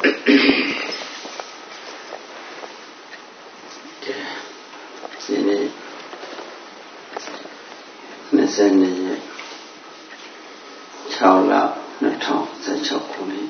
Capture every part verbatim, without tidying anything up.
ဒီနေ့နှစ်ဆယ်နှစ်ရက်၆လနှစ်ထောင်ဆယ်၆ခုနှစ်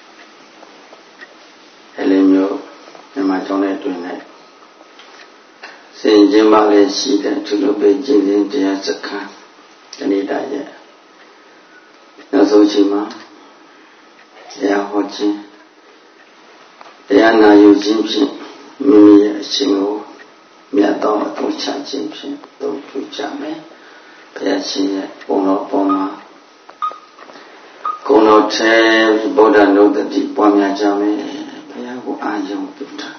အဲလိုမျိုးမြန်မာကျောင်းထဲတွင်နဲ့စင်ကျင်းပါလေရှိတဲ့သူတို့ပဲကျင့်စဉ်တရားစခန်းဒီနေ့တည်းရဲ့နောက်ဆုံးချိန်မှာတရားဟောခြင်းတရားနာယူခြင်းဖြင့်မိမိရဲ့အရှင်ကိုမြတ်သောအထုချခြင်းဖြင့်သုံးထူကြမယ်ဘုရားရှင်ရဲ့ဘုံတော်ပေါ်မှာကုံတော်ထဲဗုဒ္ဓနုတ္တိပွားများကြမယ်ဘုရားကိုအာရုံပြုတာ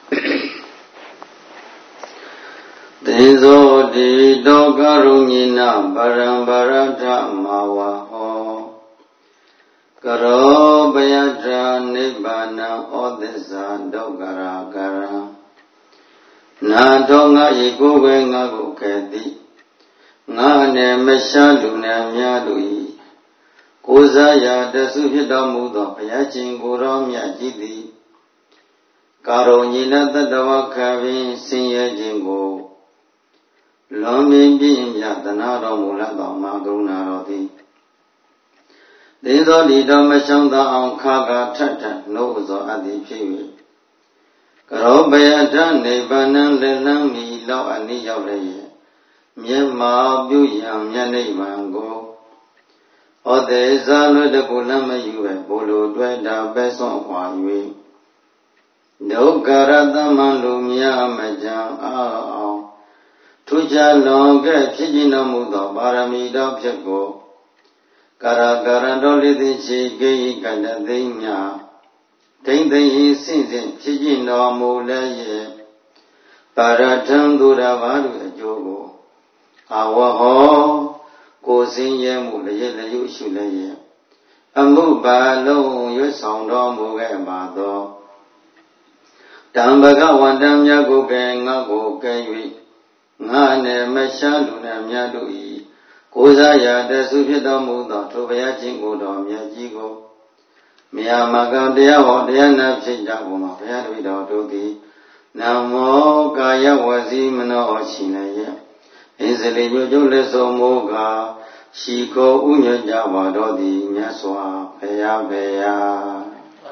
သေဇောတိတောကရုဏိနပရံပရထမဝါဟောကရောဘယထနိဗ္ဗာနံဩသစ္စာဒုက္ခရာကရံနာထောငါဤကိုယ်ပဲငါကိုကဲ့သည်ငါနဲ့မရှားလူနဲ့များတို့ဤကိုးစားရာတဆုဖြစ်တော်မူသောဘုရားရှင်ကိုယ်တော်မြတ်ကြီးသည်ကာရုဏီနတတဝခံပင်ဆင်းရဲခြင်းကိုလွန်မြင်ပြင်းပြသနာတော်မူလက်တော်မှာကရုဏာတော်သည်သေသောဒီတော်မရှောင်းသောအောင်ခါခါထထနှိုးသောအသည်ဖြစ်၍ကရောဘယထနိဗ္ဗာန်လက်လန်းမီလောက်အနိရောက်လည်းရဲ့မျက်မှောက်ပြုရန်မျက်နိဗ္ဗာန်ကိုဩတေဇာလွတ်တကူလမ်းမယူပဲဘိုလ်လိုတွေ့တာပဲစွန့်ခွာ၍ဒုက္ခရတမန်လူများမကြံအောင်ထူးခြားလွန်ကဲ့ဖြစ်ခြင်းတော်မူသောပါရမီတော်ဖြစ်ကိုကာရကာရတော်လေးသိရှိကိယကတသိမြဒိမ့်သိယစင့်စင့်ဖြစ်ခြင်းတော်မူလည်းရဲ့ပါရထံသူရဘာတို့အကျိုးကိုအဝဟောကိုစင်းရဲမှုလည်းရဲ့လည်းရုပ်ရှုလည်းရဲ့အမှုပါလုံးရွတ်ဆောင်တော်မူခဲ့ပါသောတံဘဂဝန္တံမြတ်ကိုကဲငါကိုကဲ၍ငါနဲ့မရှားလူနဲ့မြတ်တို့ဤကိုးစားရာတဆုဖြစ်တော်မူသောထိုဘုရားရှင်ကိုယ်တော်မြတ်ကြီးကိုမြာမကံတရားဟောတရားနာဖြစ်ကြကုန်သောဘုရားတပည့်တော်တို့သည်နမောကာယဝစီမနောရှင်လည်းရဲ့အင်းစလီမြို့ကျုပ်လက်ဆုံးမိုးကရှိကိုဥညွတ်ကြပါတော်သည်မြတ်စွာဘုရားဘုရား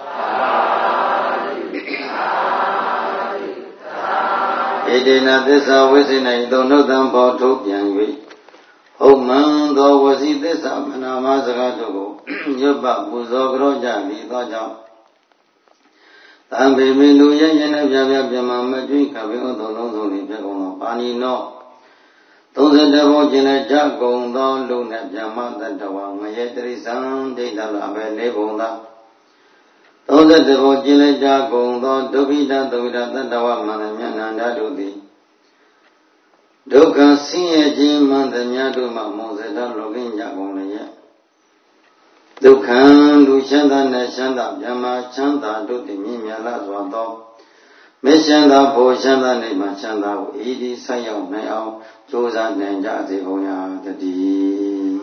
ဣတိနသစ္စာဝိစိနေသောနှုတ်တံဘောထုတ်ပြန်၍ဟုတ်မှန်သောဝစီသစ္စာမနာမစကားတို့ကိုရွတ်ပပူဇော်ကြောကြပြီးသောကြောင့်သံပေမီလူရဲ့ရင်နဲ့ပြပြပြမမကျွိကပင်ဥသောလုံးစုံ၏ဖြစ်ကုန်သောပါဏိနောသုံးဆယ်တဘောကျင်လည်းကြကုန်သောလူနဲ့ပြမတတဝငရေတရိသံဒိဋ္ဌလအဘယ်လေးပုံသာသုံးဆယ်တဘောကျင်လည်းကြကုန်သောဒုက္ခိတသုဒ္ဓတတဝမန္တမြတ်နန္ဒတို့သည်ဒုက္ခဆင်းရဲခြင်းမှန်သမျှတို့မှမောဇတလောကင်းကြကုန်လည်းရဲ့ဒုက္ခလူချမ်းသာနဲ့ချမ်းသာမြတ်မာချမ်းသာတို့သည်မြင်မြတ်လာစွာသောမေချမ်းသာဘောချမ်းသာနေမှချမ်းသာကိုဤဒီဆက်ရောက်နိုင်အောင်ကြိုးစားနိုင်ကြစေကုန်ရာတည်း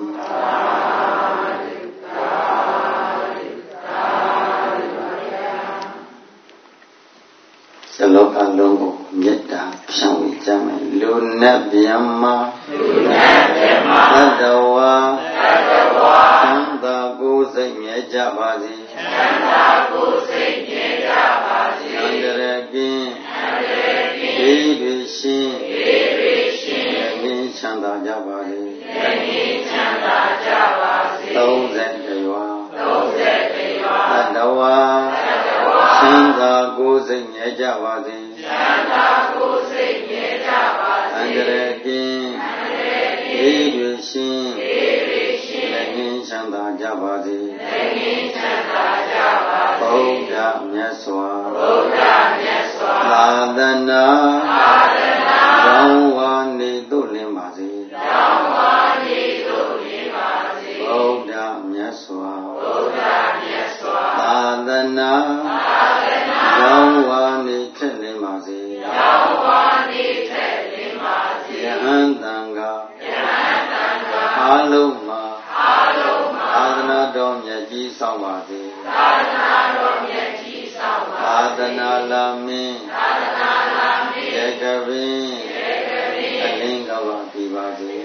သလောကလုံးကိုမေတ္တာဖြန့်ဝေကြမယ်လူနဲ့ဗျမ္မာလူနဲ့ဗျမ္မာသတ္တဝါသတ္တဝါသံသာကိုယ်စိတ်မြဲကြပါစေသံသာကိုယ်စိတ်မြဲကြပါစေအန္တရာယ်ကင်းအန္တရာယ်ကင်းဒီတွေရှင်ဒီတွေရှင်မြဲချမ်းသာကြပါစေမြဲချမ်းသာကြပါစေသုံးဆယ်တရွာသုံးဆယ်တရွာသတ္တဝါသတ္တဝါသံသာကိုယ်စိတ်မြဲကြပါစေသံသာကိုယ်စိတ်မြဲကြပါစေအန္တရာယ်ကင်းအန္တရာယ်ကင်းဒီတွေရှင်ဒီတွေရှင်မြဲချမ်းသာကြပါစေမြဲချမ်းသာကြပါစေဘုရားမြတ်စွာဘုရားမြတ်စွာသာသနာသာသနာဘောင်းဝါနေသို့လင်းပါစေဘောင်းဝါနေသို့လင်းပါစေဘုရားမြတ်စွာဘုရားမြတ်စွာသာသနာသာသနာဘောင်းဝါနေထက်လင်းပါစေဘောင်းဝါနေထက်လင်းပါစေယဟန်တန်ဃာယဟန်တန်ဃာအလုံးမှာအလုံးမှာသာသနာတော်မြတ်ကြီးဆောင်ပါစေသာသနာတော်မြတ်ကြီးလာမင်းရေကပင်အလင်းကဘာဒီပါစေ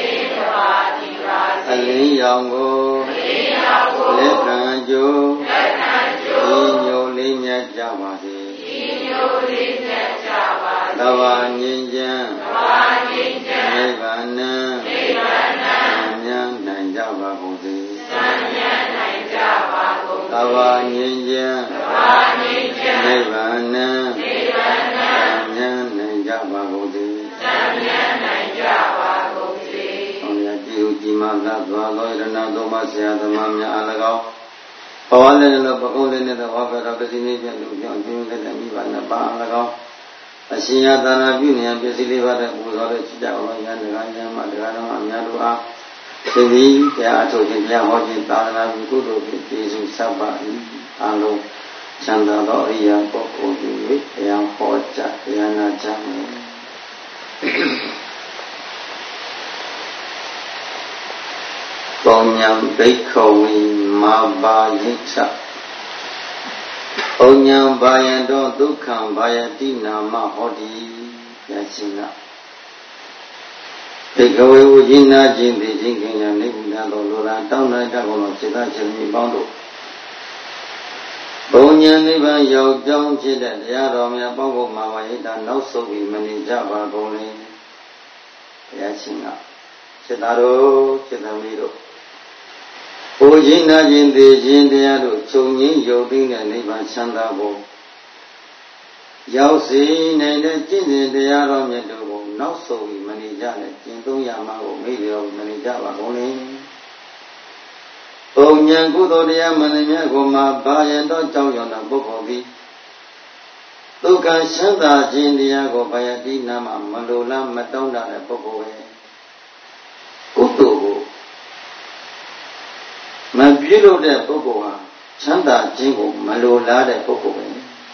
အလင်းရောင်ကိုလက်ခံကြိုးဒီညိုလေးမြတ်ကြပါစေသဘာငြိမ်းချမ်းနိဗ္ဗာန်ဉာဏ်နိုင်ကြပါကုန်စေသဘာငြိမ်းချမ်းနိဗ္ဗာန်ဉာဏ်နိုင်ကြပါကုန်စေဒီမှာသာသွားသောရဏသုံးပါးဆရာသမားများအား၎င်းဘဝလည်းလည်းပကုံးလည်းနဲ့ဝါကတော်ပစ္စည်းလေးပြလူကြောင့်ကျင်းတဲ့မိဘနှစ်ပါးအား၎င်းအရှင်ယသာနာပြုနေပစ္စည်းလေးပါးတဲ့ပူဇော်တဲ့ချစ်ကြအောင်ဉာဏ်တရားဉာဏ်မှတရားတော်အများတို့အားသိပြီးတရားအထုတ်ခြင်းတရားဟောခြင်းသာသနာပြုကုသိုလ်ဖြင့်ကျေးဇူးဆက်ပါ၏အားလုံးချမ်းသာသောအရိယာပုဂ္ဂိုလ်တွေတရားဟောကြားတရားနာကြမယ်ပုံညာဘိက္ခဝေမာဘာယိသပုံညာဘာယံတောဒုက္ခံဘာယတိနာမဟောတိယရှင်ကဘိက္ခဝေဝိဉ္နာခြင်းသိခြင်းခင်ရနေဘူးလားလို့လိုလားတောင်းတတတ်ကုန်လို့စေတခြင်းမိပေါင်းတို့ပုံညာနိဗ္ဗာန်ရောက်ကြောင်းဖြစ်တဲ့တရားတော်များပေါင်းဖို့မာဘာယိတာနောက်ဆုံးပြီးမနေကြပါကုန်လေဘုရားရှင်ကစေတတော်စေတမီးတို့ဘုရားနာခြင်းသိခြင်းတရားတို့ချုပ်ငင်းယုတ်သိတဲ့နိဗ္ဗာန်ချမ်းသာဖို့ရောက်စေနိုင်တဲ့ကျင့်စဉ်တရားတော်မြတ်တို့ကိုနောက်ဆုံးပြီးမနေကြနဲ့ကျင့်သုံးရမှာကိုမေ့လျော့မနေကြပါကုန်လေပုံညာကုသိုလ်တရားမှန်သမျှကိုမှဘာယံတော့ကြောင်းရောတဲ့ပုဂ္ဂိုလ်သည်ဒုက္ခချမ်းသာခြင်းတရားကိုဘာယတိနာမမလိုလားမတောင်းတတဲ့ပုဂ္ဂိုလ်ပဲကုသိုလ်ကိုမပြုလုပ်တဲ့ပုဂ္ဂိုလ်ဟာချမ်းသာခြင်းကိုမလိုလားတဲ့ပုဂ္ဂိုလ်ပဲ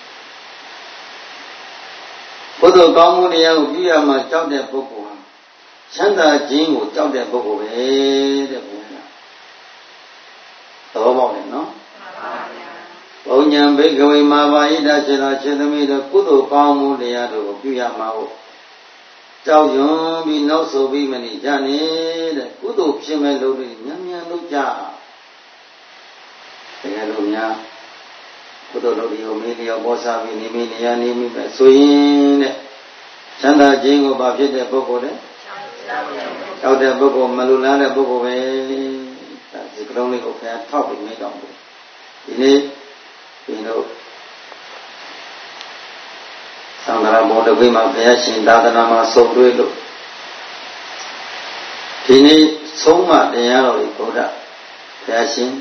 ကုသိုလ်ကောင်းမှုတရားကိုပြုရမှကြောက်တဲ့ပုဂ္ဂိုလ်ဟာချမ်းသာခြင်းကိုကြောက်တဲ့ပုဂ္ဂိုလ်ပဲတဲ့ဘုရားသဘောပေါက်တယ်နော်ဘုံညာဘိက္ခဝေမာဘာယိတစေတော်စေသမီးတို့ကုသိုလ်ကောင်းမှုတရားတို့ကိုပြုရမှာဟုတ်ကြောက်ရွံ့ပြီးနောက်ဆုတ်ပြီးမနေကြနဲ့တဲ့ကုသိုလ်ဖြစ်မဲ့လို့မြန်မြန်လုပ်ကြတကယ်လို့များကုသိုလ်လုပ်ပြီးမေးလျော်ပေါ်စားပြီးနေမိနေရနေမိပဲဆိုရင်တဲ့ချမ်းသာခြင်းကိုဘာဖြစ်တဲ့ပုဂ္ဂိုလ်လဲကြောက်တဲ့ပုဂ္ဂိုလ်မလူလားတဲ့ပုဂ္ဂိုလ်ပဲဒါဒီကလုံးလေးကိုခင်ဗျာထောက်ပြီးမိတော့ဘူးဒီနေ့ဒီတို့သံဃာဘောဓဂိမှာဘုရားရှင်သာသနာမှာစုံတွေ့လို့ဒီနေ့ဆုံးမတရားတော်ကိုဘုရားဘုရားရှင်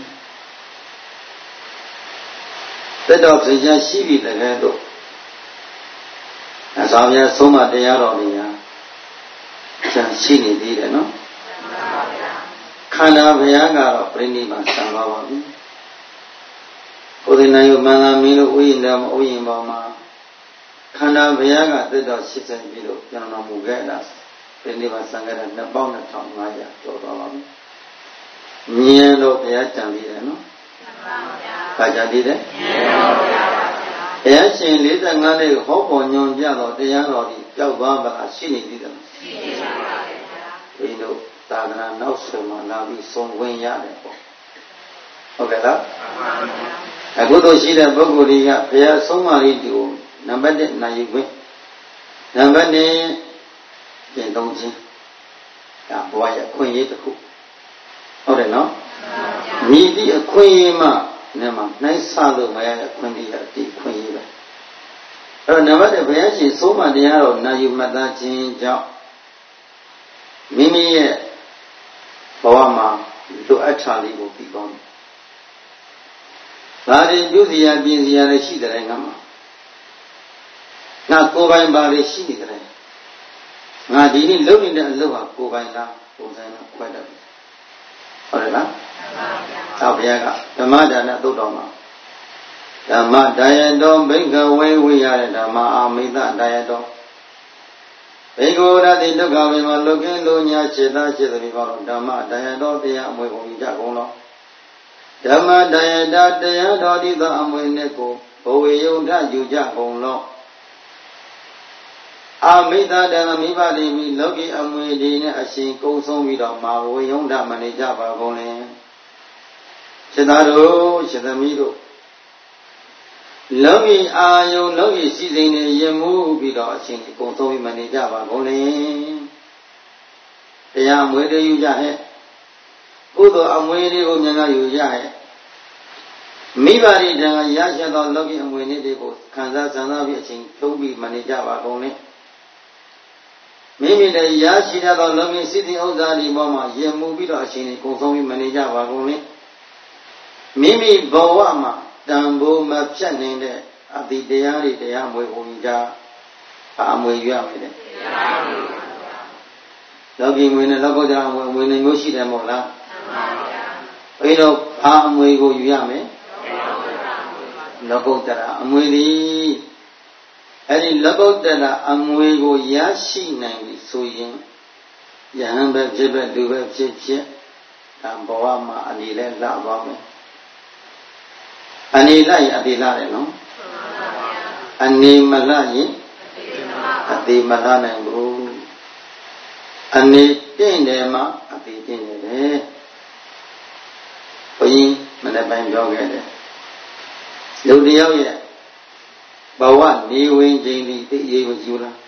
သက်တော်ပြည့်ချရှိပြီတကယ်တော့အဆောင်ရဆုံးမတရားတော်တွေဟာကျန်ရှိနေသေးတယ်နော်ခန္ဓာဘုရားကတော့ပြိဋိဘံဆံပါပါပြီကိုယ်တိုင်နိုင်မန္လာမင်းတို့ဥယျာဉ်တော်ဥယျာဉ်ပေါ်မှာခန္ဓာဘုရားကသက်တော်ရှိတဲ့ပြီးတော့ပြန်တော်မူခဲ့တာပြိဋိဘံဆံခဲ့တဲ့နှစ်ပေါင်းနှစ်ထောင်ငါးရာကျော်သွားပါပြီမြင်တော့ဘုရားကြံပြီးတယ်နော်ဘာကြံပြီးတယ်ဘုရားရှင်လေးสิบห้နှစ်ဟောပေါ်ညွန်ပြတော့တရားတော်ကြီးကြောက်သွားပါလားရှိနေသေးတယ်ရှိနေပါပါဘုရားဒီတို့သာသနာနောက်ဆုံးမှလာပြီးဆုံးဝင်ရတယ်ပေါ့ဟုတ်ကဲ့လားအခုတို့ရှိတဲ့ပုဂ္ဂိုလ်တွေကဘုရားဆုံးမလေးဒီကိုနံပါတ်一နိုင်ယူခွင့်နံပါတ်二ပြင်သုံးခြင်းဒါဘဝရဲ့အခွင့်အရေးတစ်ခုဟုတ်တယ်နော်မြည်သည့်အခွင့်အရေးမှနဲ့မှနှိုင်းဆလို့မရတဲ့အခွင့်အရေးအတိခွင့်အရေးပဲအဲ့တော့နံပါတ်一ဘုရားရှင်ဆုံးမတရားတော်နိုင်ယူမှတ်သားခြင်းကြောင့်မိမိရဲ့ဘဝမှာလိုအပ်တာလေးကိုပြီးကောင်းတယ်။ဒါတွေပြုစီရပြင်စီရလည်းရှိတယ်ငါမှာ။ငါကိုယ်ပိုင်ပါလေရှိနေတယ်။ငါဒီနေ့လုပ်နေတဲ့အလုပ်ဟာကိုယ်ပိုင်လားပုံစံနဲ့ခွဲတတ်တယ်။ဟုတ်တယ်လား။သောဘုရားကဓမ္မဒါနသုတ်တော်မှာဓမ္မဒါယတောဘိက္ခဝေဝိရတဲ့ဓမ္မအာမိတဒါယတောဘေကောရတိဒုက္ခဝေမလုကင်းလိုညာစေတစေတမိပါတော့ဓမ္မဒါယတောတရားအမွေကုန်ကြကုန်တော့ဓမ္မဒါယတာတရားတော်ဒီသောအမွေနဲ့ကိုဘဝေယုံထယူကြကုန်လောအာမိတတံမိဘတိမိလောကီအမွေဒီနဲ့အရှင်ကုံဆုံးပြီးတော့မာဝေယုံထမနေကြပါကုန်လေရှင်သာတို့ရှင်သမီးတို့လောကီအာယုံလောကီစီစဉ်နေရမှုပြီးတော့အရှင်ကုံဆုံးပြီးမနေကြပါကုန်လေတရားအမွေတွေယူကြဟဲ့ကုသိုလ်အမွေတွေကိုမြန်မြန်ယူကြဟဲ့မိဘတွေတန်ခါရရှိသောလောကီအမွေတွေကိုခံစားဆန္ဒပြီးအချိန်ဖြုံးပြီးမနေကြပါကုန်လေမိမိတည်းရရှိသောလောကီစိတ္တိဥစ္စာဒီပေါ်မှာယဉ်မှုပြီးတော့အချိန်ကိုကုံဆုံးပြီးမနေကြပါကုန်လေမိမိဘဝမှာတန်ဖိုးမဖြတ်နိုင်တဲ့အတိတရားတွေတရားမွေကိုယူကြအမွေယူရမယ်တဲ့လောကီမွေနဲ့လောကုတ္တရာမွေမွေနဲ့မျိုးရှိတယ်မဟုတ်လားမှန်ပါဗျာဘယ်တော့ဘာအမွေကိုယူရမလဲလောကုတ္တရာအမွေသည်အဲ့ဒီလောကုတ္တရာအမွေကိုရရှိနိုင်ပြီဆိုရင်ယဟန်ပဲဖြစ်ပဲလူပဲဖြစ်ဖြစ်ဒါဘဝမှာအနေနဲ့လှသွားမယ်အနေလိုက်ရင်အတိလှတယ်နော်အနေမလှရင်အတိမလှနိုင်ဘူးအနေတင့်တယ်မှာအတိတင့်တယ်လေဘုရင်မနေ့ပိုင်းပြောခဲ့တယ်လူတယောက်ရဲ့ဘဝနေဝင်ခြင်းဒီသိရေးမကြည့်လား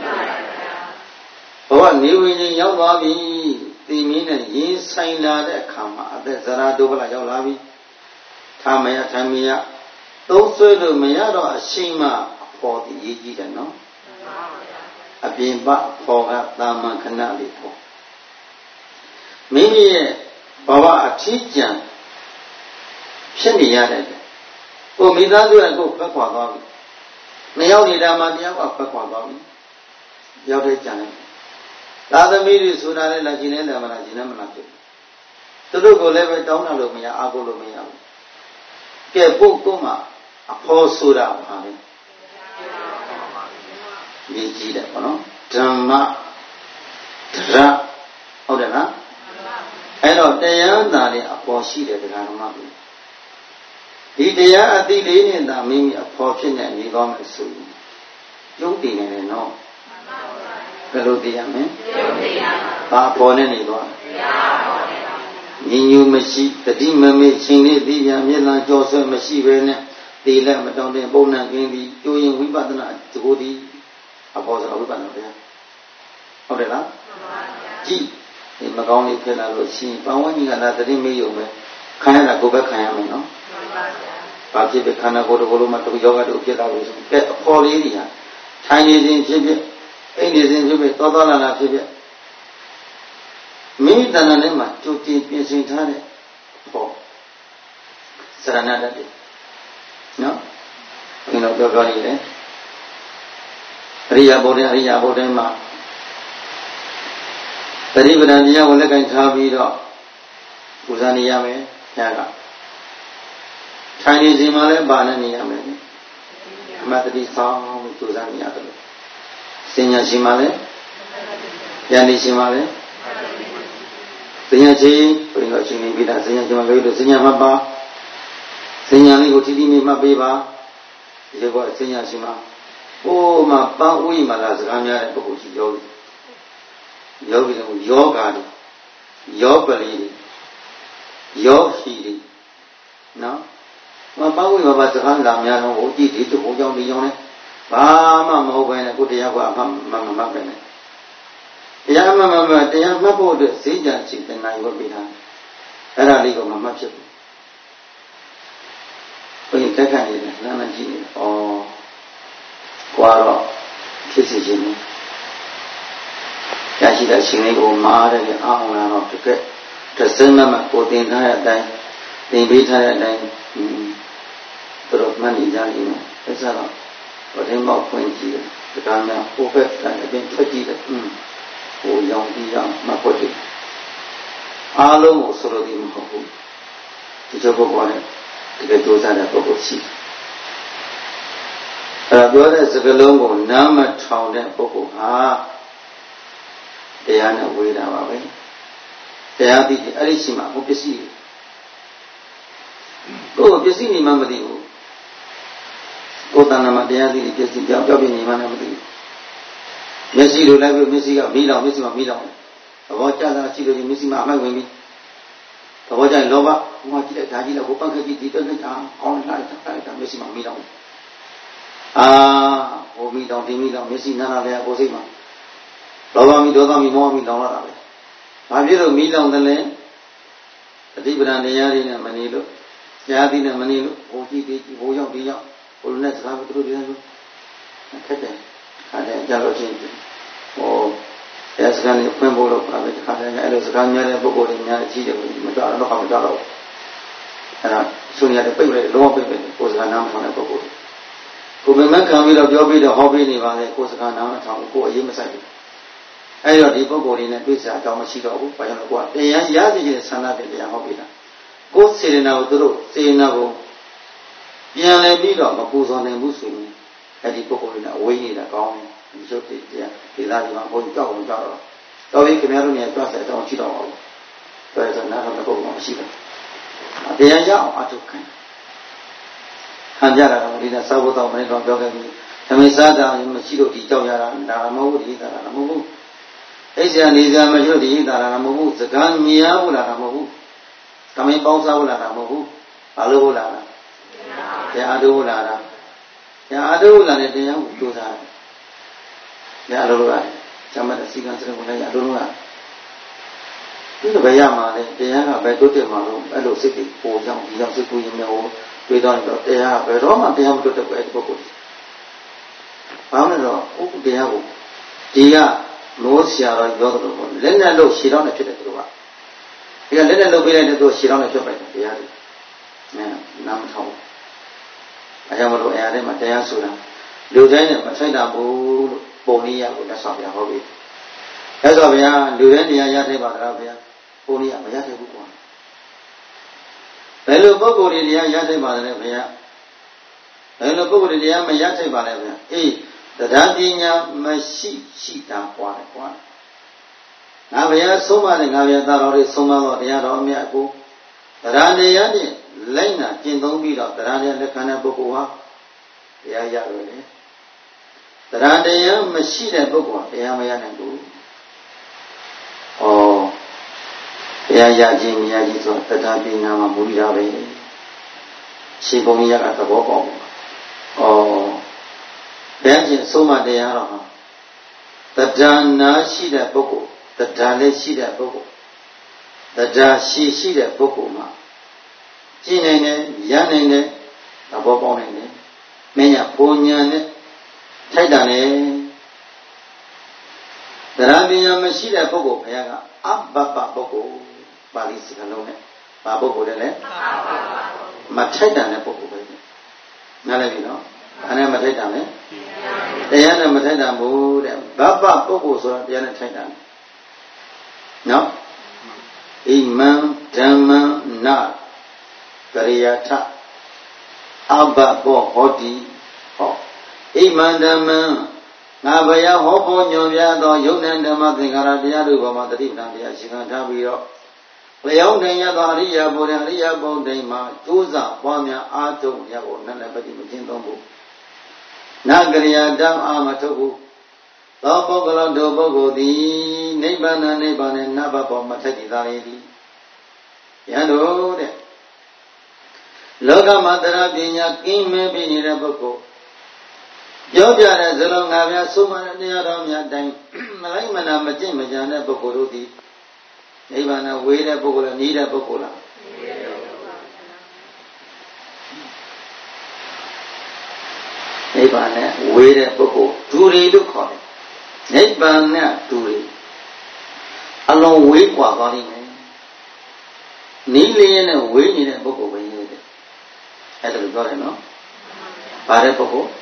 ဘဝနေဝင်ခြင်းရောက်သွားပြီသိမင်းနဲ့ရင်ဆိုင်လာတဲ့အခါမှာအသက်ဇရာဒုက္ခလာရောက်လာပြီထာမယထာမယသုံးဆွဲလို့မရတော့အရှိန်မှအဖို့ဒီရေးကြည့်တယ်နော်အပြင်ပဖော်ကတာမန်ခဏလေးပေါ့မိမိရဲ့ဘဝအထီးကျန်ဖြစ်နေရတဲ့ကိုမိသားစုရဲ့ကိုဖက်ခွာသွားပြီနှစ်ယောက်နေတာမှတယောက်ကဖက်ခွာသွားပြီရောက်တဲ့ကြံတယ်သာသမီတွေဆိုတာလည်းလာကျင်နေတယ်မလားကျင်နေမလားဖြစ်သူတို့ကိုလည်းပဲတောင်းတာလို့မရအာကိုလို့မရဘူးကဲပုဂ္ဂိုလ်မှာအဖို့ဆိုတာပါလေဒီကြည့်တယ်ပေါ့နော်ဓမ္မဒရဟုတ်တယ်လားအဲ့တော့တရားသာလေးအဖို့ရှိတယ်တရားဓမ္မပြီဒီတရားအတိလေးနဲ့သာမိမိအဖို့ဖြစ်နေနေသွားမယ်ဆိုရင်ယုံတည်နေတယ်နော်ဘယ်လိုသိရမလဲယုံတည်ရပါဘာပေါ်နေနေသွားတရားပေါ်နေပါညီညူမရှိတတိမမေရှင်လေးသိပြန်မျက်နှာကြောဆွဲမရှိပဲနဲ့ဒီလက်မတောင်းတဲ့ပုံနဲ့ကင်းပြီးကျိုးရင်ဝိပဿနာဒီကိုဒီအဖို့ဆိုဝိပဿနာတရားဟုတ်တယ်လားကြည့်ဒီမကောင်းလေးဖြစ်လာလို့ရှိရင်ပဝန်းကြီးကလာတတိမေးရုံပဲခံရတာကိုပဲခံရမယ်နော်ဘာဖြစ်ဖြစ်ခန္ဓာကိုယ်တစ်ခုလုံးမှာတူယောဂတူဖြစ်လာလို့ဆိုကဲအဖို့လေးကြီးဟာထိုင်နေခြင်းဖြစ်ဖြစ်အိမ်နေခြင်းဖြစ်ဖြစ်သောသောလာလာဖြစ်ဖြစ်မိမိတဏ္ဍာနဲ့မှာကြိုတင်ပြင်ဆင်ထားတဲ့ဖို့စရဏတတ်တယ်နော်ဒီလိုပြောပြောနေတယ်အရိယာဘုရားအရိယာဘုရားမှာသတိပဋ္ဌာန်တရားကိုလက်ကင်ထားပြီးတော့ပူဇော်နေရမယ်ဘုရားကထိုင်နေစဉ်မှာလည်းပါနဲ့နေရမယ်အမတ္တိဆောင်ပူဇော်နေရတယ်စဉ္ညာရှိမှလည်းဉာဏ်ရှိမှလည်းစဉ္ညာရှိဘုရားအရှင်ကြီးပြီးတာစဉ္ညာရှိမှလည်းလို့စဉ္ညာမှတ်ပါစဉ္ညာလေးကိုတိတိမိမှတ်ပေးပါဒီကောစဉ္ညာရှိမှဟိုမှာပန်းဥယျာဉ်မှာလာစကားများတဲ့ပုဂ္ဂိုလ်ရှိယောဂီယောဂီတို့ယောဂါတွေယောပလီတွေယောဟီတွေနော်မပန်းဥယျာဉ်မှာစကားလာများတော့ဟိုကြည့်ဒီတို့ဟိုကြောင့်ဒီကြောင့်လဲဘာမှမဟုတ်ပဲနဲ့ကိုတရားကအမှမမမှတ်ပဲနဲ့တရားမှမမှတ်တရားမှတ်ဖို့အတွက်ဈေးကြချင်တဲ့နိုင်ဝတ်ပေးတာအဲ့ဒါလေးကိုမမှတ်ဖြစ်ဘူးဘုရင်တက်ခန့်နေတယ်လမ်းလမ်းကြည့်နေတယ်ဩကွာတော့ဖြစ်စီခြင်းနဲ့ရရှိတဲ့ရှင်လေးကိုမားတဲ့အာဟုံလာတော့တကယ်တစ်စင်းမှကိုတင်ထားတဲ့အတိုင်းတင်ပေးထားတဲ့အတိုင်းသူတို့မှတ်နေကြလိမ့်မယ်အဲ့ဒါတော့ဘယ်မှာဖွင့်ကြည့်တယ်ဒါကများဟိုဘက်ကနေပြင်ထွက်ကြည့်တယ်อืมဟိုရောင်ပြီးရောင်မဟုတ်ဘူးအားလုံးကိုဆိုလိုသည်မဟုတ်ဘူးဒီလိုပုဂ္ဂိုလ်နဲ့တကယ်ကြိုးစားတဲ့ပုဂ္ဂိုလ်ရှိအဲ့တော့ပြောတဲ့စကားလုံးကိုနားမထောင်တဲ့ပုဂ္ဂိုလ်ဟာတရားနဲ့ဝေးတာပါပဲတရားသိတယ်အဲ့ဒီရှိမှဟိုပစ္စည်းကိုပစ္စည်းနေမှမသိဘူးကိုယ်တဏ္ဍာမှာတရားသိပြည့်စုံကြောက်ကြောက်ပြနေမှလည်းမသိဘူးမျက်စိလိုလိုက်ပြီးမျက်စိကမီးလောင်မျက်စိမှာမီးလောင်သဘောကျတာရှိလို့မျက်စိမှာအမိုက်ဝင်ပြီးသဘောကျရင်လောဘဟိုမှာကြည့်လိုက်ဒါကြည့်လိုက်ဟိုပန်းခက်ကြည့်ဒီပန်းခက်အာကောင်းလိုက်တာလိုက်တာမျက်စိမှာမီးလောင်အာဟိုမီးလောင်ဒီမီးလောင်မျက်စိနားနာလည်းကိုယ်စိတ်မှာလောဘမီးဒေါသမီးမောဟမီးလောင်လာတာပဲဘာဖြစ်လို့မီးလောင်တယ်လဲအတိပ္ပံတရားတွေနဲ့မနေလို့တရားသိနဲ့မနေလို့ဟိုကြည့်ဒီဟိုရောက်ဒီရောက်ဟိုလူနဲ့စကားပြောသူတို့ပြန်လို့ခက်တယ်ခါတယ်ကြလို့ချင်းဟိုတရားစကားလေးဖွင့်ဖို့လို့ပါပဲခါတယ်အဲ့လိုစကားများတဲ့ပုဂ္ဂိုလ်တွေများအကြီးတယ်မကြောက်တော့မကြောက်တော့အဲ့ဒါဆုနေရတယ်ပိတ်လိုက်လုံးဝပိတ်လိုက်ကိုယ်စကားနားမထောင်တဲ့ပုဂ္ဂိုလ်ကိုယ်မမှန်ခံပြီးတော့ပြောပြီးတော့ဟောပြီးနေပါလေကိုယ်စကားနားမထောင်ဘူးကိုယ်အရေးမဆိုင်ဘူးအဲ့တော့ဒီပုဂ္ဂိုလ်တွေနဲ့တွေ့ကြအကြောင်းမရှိတော့ဘူးဘာကြောင့်လဲကိုယ်ကတရားရစီခြင်းဆန္ဒတဲ့တရားဟောပြီးတာကိုယ်စေရနာကိုသူတို့စေရနာကိုပြန်လည်ပြီးတော့မပူဇော်နိုင်ဘူးဆိုရင်အဲ့ဒီပုဂ္ဂိုလ်တွေနဲ့အဝေးနေတာကောင်းတယ်ဒီရုပ်တရားဒီသားဒီမှာဘုန်းကြီးကြောက်အောင်ကြောက်တော့တော်ပြီခင်ဗျားတို့နေကြွဆက်တော့ရှိတော့ပါဘူးတော်ရတဲ့နားတော့ပုဂ္ဂိုလ်မရှိဘူးတရားရအောင်အထုခံခံကြတာတော့ဒီကသာဝတ္တမင်းတော်ပြောခဲ့ပြီးအမေစားတာမရှိလို့ဒီကြောက်ရတာဒါမဟုတ်ဘူးဒီသာတာမဟုတ်ဘူးအိဆရာနေစရာမရှိလို့ဒီသာတာမဟုတ်ဘူးစကားမြင်ရဘူးလားမဟုတ်ဘူးကမင်းပေါင်းစားဘူးလားမဟုတ်ဘူးဘာလို့ဟုတ်လားတရားတို့ဟုတ်လားတရားတို့ဟုတ်လားနဲ့တရားကိုကြိုးစားတယ်တရားတို့ကကျမ်းတဲ့စီကံစရကိုလည်းရတို့ကဒီလိုပဲရမှာလေတရားကပဲတိုးတက်မှာလို့အဲ့လိုစိတ်ကိုပိုကြောင့်ဒီကြောင့်စိတ်ကိုရင်မျိုးတွေးတော့တော့တရားဘယ်တော့မှတရားမတိုးတက်ဘူးအဲ့ဒီပုဂ္ဂိုလ်ဘာမှတော့ဥပတရားကိုဒီကမိုးဆရာတော်ပြောတယ်လို့လက်နဲ့လို့ရှည်တော့နေဖြစ်တယ်သူကဒီကလက်နဲ့လို့ပေးလိုက်တဲ့သူရှည်တော့နေဖြစ်ပိုက်တယ်တရားတွေအဲနားမထောင်အဲကြောင့်မလို့အဲအဲ့မှာတရားဆိုတာလူတိုင်းနဲ့မဆိုင်တာဘူးလို့ပုံနည်းရကိုလက်ဆောင်ပြဟောပြီးလက်ဆောင်ဗျာလူတိုင်းတရားရထိုက်ပါသလားဗျာပုံနည်းရမရထိုက်ဘူးကွာဘယ်လိုပုဂ္ဂိုလ်တွေတရားရထိုက်ပါလဲဗျာဘယ်လိုပုဂ္ဂိုလ်တွေတရားမရထိုက်ပါလဲဗျာအေးတရားပညာမရှိရှိတာပွားတယ်ကွာငါဗျာဆုံးမတယ်ငါဗျာသာတော်လေးဆုံးမတော့တရားတော်အမြတ်ကိုတရားတရားဖြင့်လိုက်နာကျင့်သုံးပြီးတော့တရားတရားလက်ခံတဲ့ပုဂ္ဂိုလ်ဟာတရားရလို့လေတရားတရားမရှိတဲ့ပုဂ္ဂိုလ်ဟာတရားမရနိုင်ဘူး။ဩတရားရခြင်းမရခြင်းဆိုတရားပညာမှာမူရတာပဲ။ရှင်ဘုံကြီးကသဘောပေါက်တယ်။ဩဘယ်ချင်းဆုံးမတရားတော့ဟာတရားနာရှိတဲ့ပုဂ္ဂိုလ်တရားလည်းရှိတဲ့ပုဂ္ဂိုလ်တရားရှိရှိတဲ့ပုဂ္ဂိုလ်မှာကျင့်နိုင်တယ်ရနိုင်တယ်သဘောပေါက်နိုင်တယ်မင်းညာပုံညာနဲ့ထိုက်တာလေတရားပညာမရှိတဲ့ပုဂ္ဂိုလ်ဘုရားကအဘဘပုဂ္ဂိုလ်ပါဠိစကားလုံးနဲ့ဘာပုဂ္ဂိုလ်လဲမထိုက်တာတဲ့ပုဂ္ဂိုလ်ပဲနားလည်ပြီနော်အဲ့ဒါမထိုက်တာလေတရားနဲ့မထိုက်တာဘူးတဲ့ဘဘပုဂ္ဂိုလ်ဆိုတာတရားနဲ့ထိုက်တာနော်ဣမံဓမ္မနာကရိယာထအဘဘောဟောတိဟောဣမံဓမ္မငါဘယဟောဖို့ညွန်ပြသောယုတ်နဲ့ဓမ္မသင်္ခါရတရားတို့ပေါ်မှာတတိပဌာန်တရားရှင်းခံထားပြီးတော့လျောင်းတင်ရသောအရိယာဘုရားအရိယာဘုံတိမ်မှာကျိုးစားပွားများအားထုတ်ရဖို့နတ်နဲ့ပฏิမကျင့်သုံးဖို့နာကရိယာတံအာမထုတ်ဖို့သောပုဂ္ဂလောတို့ပုဂ္ဂိုလ်သည်နိဗ္ဗာန်နိဗ္ဗာန်နဲ့နတ်ဘပေါ်မှာထက်တည်သားရည်သည်ယံတို့တဲ့လောကမှာတရားပညာကင်းမဲ့ပြီးနေတဲ့ပုဂ္ဂိုလ်ပြောပြတဲ့ဇလုံးငါးပြားဆုံးမတဲ့တရားတော်များတိုင်းမလိုက်မနာမကျင့်မကြံတဲ့ပုဂ္ဂိုလ်တို့သည်နိဗ္ဗာန်ဝေးတဲ့ပုဂ္ဂိုလ်လားနီးတဲ့ပုဂ္ဂိုလ်လားနိဗ္ဗာန်နဲ့ဝေးတဲ့ပုဂ္ဂိုလ်ဒူရီလို့ခေါ်တယ်နိဗ္ဗာန်နဲ့ဒူရီအလုံးဝေးกว่าသွားလိမ့်မယ်နီးလျင်းနဲ့ဝေးနေတဲ့ပုဂ္ဂိုလ်ပဲရဲ့တဲ့အဲ့ဒါလိုပြောတယ်နော်ဘာတဲ့ပုဂ္ဂိုလ်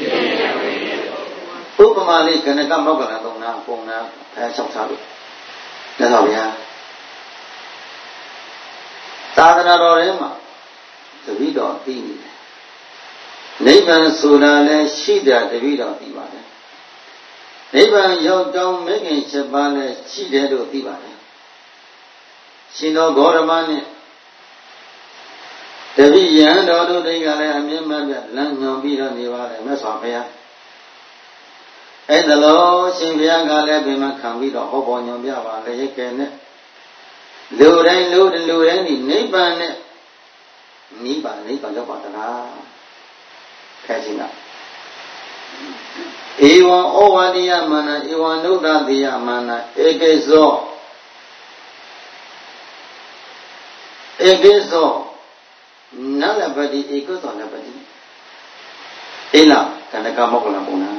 ဥပမာလေးကနကမောက္ကလသုံးနာပုံနာအဲဆောက်ထားလို့ဒါဆိုဗျာသာသနာတော်ထဲမှာတပည့်တော်သိနေတယ်နိဗ္ဗာန်ဆိုတာလည်းရှိတာတပည့်တော်သိပါတယ်နိဗ္ဗာန်ရောက်ကြောင်းမဂ်ခင်ချက်ပါလည်းရှိတယ်လို့သိပါတယ်ရှင်တော်ဂေါရမနဲ့ Devi yan do do dingale amyama bya lan nyom pi do ni ba le Mat Swa Bhuya. Ai da lo Shin Bhuya ka le pin ma khan pi do ho bo nyom bya ba le ye ke ne. Lu dai lu lu dai ni Nibbana ne Nibbana Nibbanaရောက်ပါတလားခဲချင်းကဧဝံဩဝါဒိယမန္နဧဝံနုဒ္ဒတိယမန္နဧကိဇောဧကိဇောနလပတိဧကုသောလပတိဧလကနကမောက္ခလပုံနာ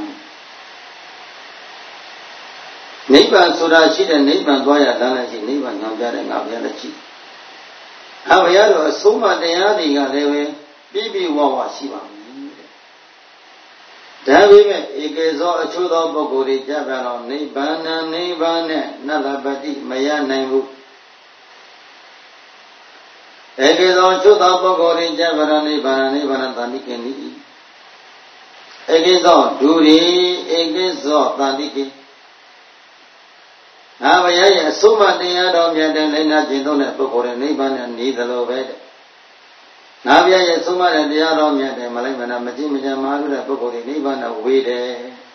နိဗ္ဗာန်ဆိုတာရှိတဲ့နိဗ္ဗာန်သွားရတန်းလည်းရှိနိဗ္ဗာန်ညွှန်ပြတဲ့ငါဘုရားလည်းရှိအဘုရားတို့အဆုံးမတရားတွေကလည်းပဲပြည့်ပြည့်ဝဝရှိပါမယ်ဒါပေမဲ့ဧကေဇောအချို့သောပုဂ္ဂိုလ်တွေကြပြန်တော့နိဗ္ဗာန်နိဗ္ဗာန်နဲ့နလပတိမရနိုင်ဘူးဧကေဇောအချို့သောပုဂ္ဂိုလ်တွေကြပြန်တော့နိဗ္ဗာန်နိဗ္ဗာန်တန်တိကိနိဧကေဇောဒုရိဧကေဇောတန်တိကိငါဘုရားရဲ့အဆုံးမတရားတော်မြတ်တဲ့လိမ့်နာကျင့်သုံးတဲ့ပုဂ္ဂိုလ်တွေနိဗ္ဗာန်နဲ့နေသလိုပဲတဲ့ငါဘုရားရဲ့ဆုံးမတဲ့တရားတော်မြတ်တဲ့မလိုက်မနာမကြည့်မကြမှာလို့တဲ့ပုဂ္ဂိုလ်တွေနိဗ္ဗာန်နဲ့ဝေးတယ်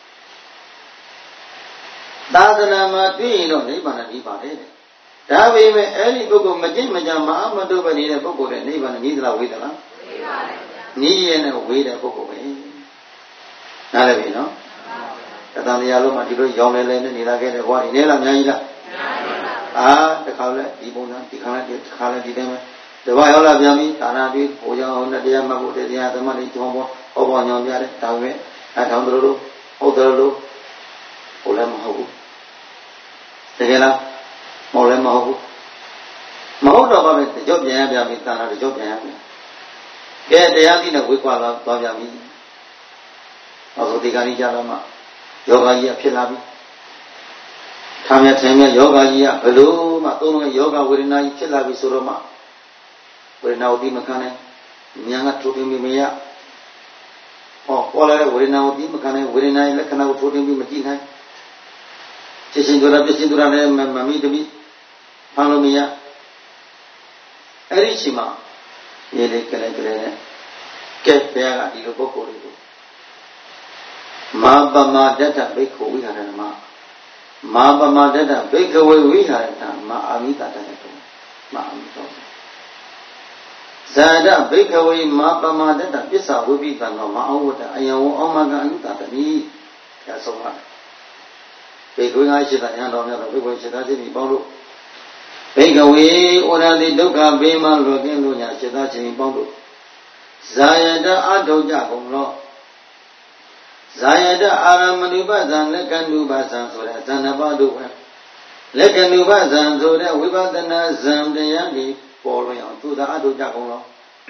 သာသနာမှာတွေ့ရင်တော့နိဗ္ဗာန်နဲ့ပြီးပါတယ်တဲ့ဒါပေမဲ့အဲ့ဒီပုဂ္ဂိုလ်မကြည့်မကြမှာအမတို့ပဲနေတဲ့ပုဂ္ဂိုလ်တွေနိဗ္ဗာန်နဲ့နီးသလားဝေးသလားဝေးပါတယ်ဗျာနီးရဲ့နဲ့ဝေးတဲ့ပုဂ္ဂိုလ်ပဲနားလည်ပြီနော်အတန်တရားလုံးမှာဒီလိုရောင်းလဲလဲနဲ့နေလာခဲ့တဲ့ဘဝဒီနေ့လားအများကြီးလားအာတခါလဲဒီပုံစံဒီခါလဲဒီခါလဲဒီတိုင်းပဲတပတ်ရောက်လာပြန်ပြီဒါနာပြီးဟိုကြောင့်ဟိုနဲ့တရားမှတ်ဖို့တရားသမတ်လေးကျောင်းပေါ်ဟောပေါ်ညောင်းပြတယ်ဒါပေမဲ့အထောင်တော်လို့ဟုတ်တယ်လို့ဟိုလည်းမဟုတ်ဘူးတကယ်လားမဟုတ်လည်းမဟုတ်ဘူးမဟုတ်တော့ဘာပဲကြော့ပြန်ရပြန်ပြီဒါနာကြော့ပြန်ရပြန်ကဲတရားသိနဲ့ဝေကွာလာသွားပြန်ပြီဟောဆိုဒီကနေ့ကြတော့မှယောဂကြီးကဖြစ်လာပြီထာမြတ်ထင်မြတ်ယောဂကြီးကဘယ်လိုမှသုံးလုံးယောဂဝေဒနာကြီးဖြစ်လာပြီဆိုတော့မှဝေဒနာကိုဒီမခံနိုင်ဉာဏ်ကထိုးထွင်းပြီးမရဟောပေါ်လာတဲ့ဝေဒနာကိုဒီမခံနိုင်ဝေဒနာရဲ့လက္ခဏာကိုထိုးထွင်းပြီးမကြည့်နိုင်ဖြစ်ရှင်တို့ရဖြစ်ရှင်တို့ရနဲ့မမိတမိဖမ်းလို့မရအဲ့ဒီချိန်မှာရေလေးကလေးကလေးနဲ့ကဲဘုရားကဒီလိုပုဂ္ဂိုလ်တွေကိုမာပမာဒတ္တဘိက္ခဝိဟာရဏမမာပမာဒတ္တဘိက္ခဝေဝိဟာရဏမအာမိတတတတောမအာမိတောဇာဒဘိက္ခဝေမာပမာဒတ္တပစ္ဆဝိပိသံတော်မအဝတ္တအယံဝအောမကအနုတတတိဒါဆုံးပါဘိက္ခဝေငါရှိတာဉာဏ်တော်များတော့ဘိက္ခဝေရှိတာချင်းပြီးပေါင်းလို့ဘိက္ခဝေဩရတိဒုက္ခဘေးမှလွယ်ကင်းလို့ညာရှိတာချင်းပေါင်းလို့ဇာယတအထုကြကုန်လို့ဇာယတအာရမဏုပဇံလက္ခဏုပဇံဆိုတဲ့ဇန်နပါတို့ပဲလက္ခဏုပဇံဆိုတဲ့ဝိပဿနာဇံတရားကြီးပေါ်လွင်အောင်သူသာအထုကြကုန်လို့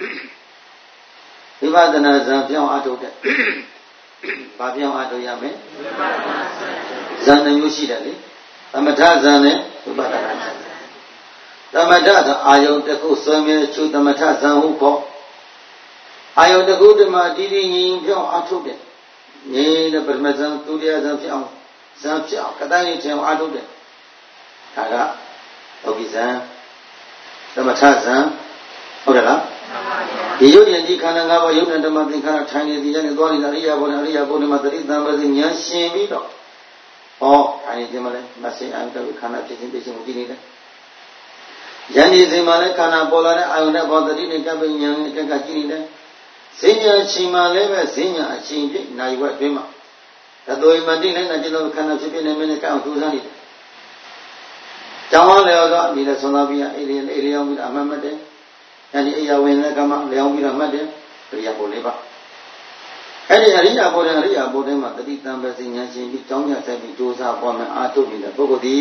ဝိပဿနာဇံပြောင်းအထုတဲ့ဘာပြောင်းအထုရမလဲဇံနှမျိုးရှိတယ်လေသမထဇံနဲ့ဝိပဿနာဇံသမထဆိုအာယုန်တစ်ခုဆွေးမြဲချုပ်သမထဇံဟုခေါ်အာယုန်တစ်ခုတည်းမှာတည်တည်ငြိမ်ပြောင်းအထုတဲ့ငြိမ်တဲ့ပရမဇံဒုတိယဇံဖြစ်အောင်ဇံဖြစ်အောင်ကတိုင်းလေးထင်အောင်အထုတဲ့ဒါကလောကီဇံသမထဇံဟုတ်တယ်လားဒီယုတ်ဉာဏ်ကြီးခန္ဓာ၅ပါးယုတ်နဲ့ဓမ္မသင်္ခါရထိုင်နေသည်နဲ့သွားနေတာအရိယာဘုရားအရိယာဘုရားမှာတတိတံပစီဉာဏ်ရှင်ပြီးတော့ဟောထိုင်နေခြင်းမလဲမစင်အံတော့ခန္ဓာဖြစ်ခြင်းပြခြင်းကိုကြည့်နေတယ်ဉာဏ်ဒီစဉ်မှာလဲခန္ဓာပေါ်လာတဲ့အာယုန်နဲ့ဘောတတိနဲ့ကပ္ပဉာဏ်နဲ့ကကကြည့်နေတယ်ဈဉ္ညာချိန်မှာလည်းပဲဈဉ္ညာအချိန်ပြည့်နိုင်ဝက်အတွင်းမှာသတောမတိနဲ့နဲ့ကျတော့ခန္ဓာဖြစ်ဖြစ်နေမင်းနဲ့ကအောင်ကြိုးစားနေတယ်ကျောင်းဝလေတော့ဒီလေသုံးသာပြီးအိလေးအိလေးအောင်ပြီးအမှတ်မှတ်တယ်အဲဒီအိယာဝင်လည်းကမှလျောင်းပြီးတော့မှတ်တယ်အရိယာဘုလေးပါအဲဒီအရိယာဘုရင်အရိယာဘုထဲမှာတတိတံပစီဉာဏ်ရှင်ပြီးကျောင်းညဆက်ပြီးကြိုးစားပေါ်မယ်အာထုတ်နေတဲ့ပုဂ္ဂိုလ်ဒီ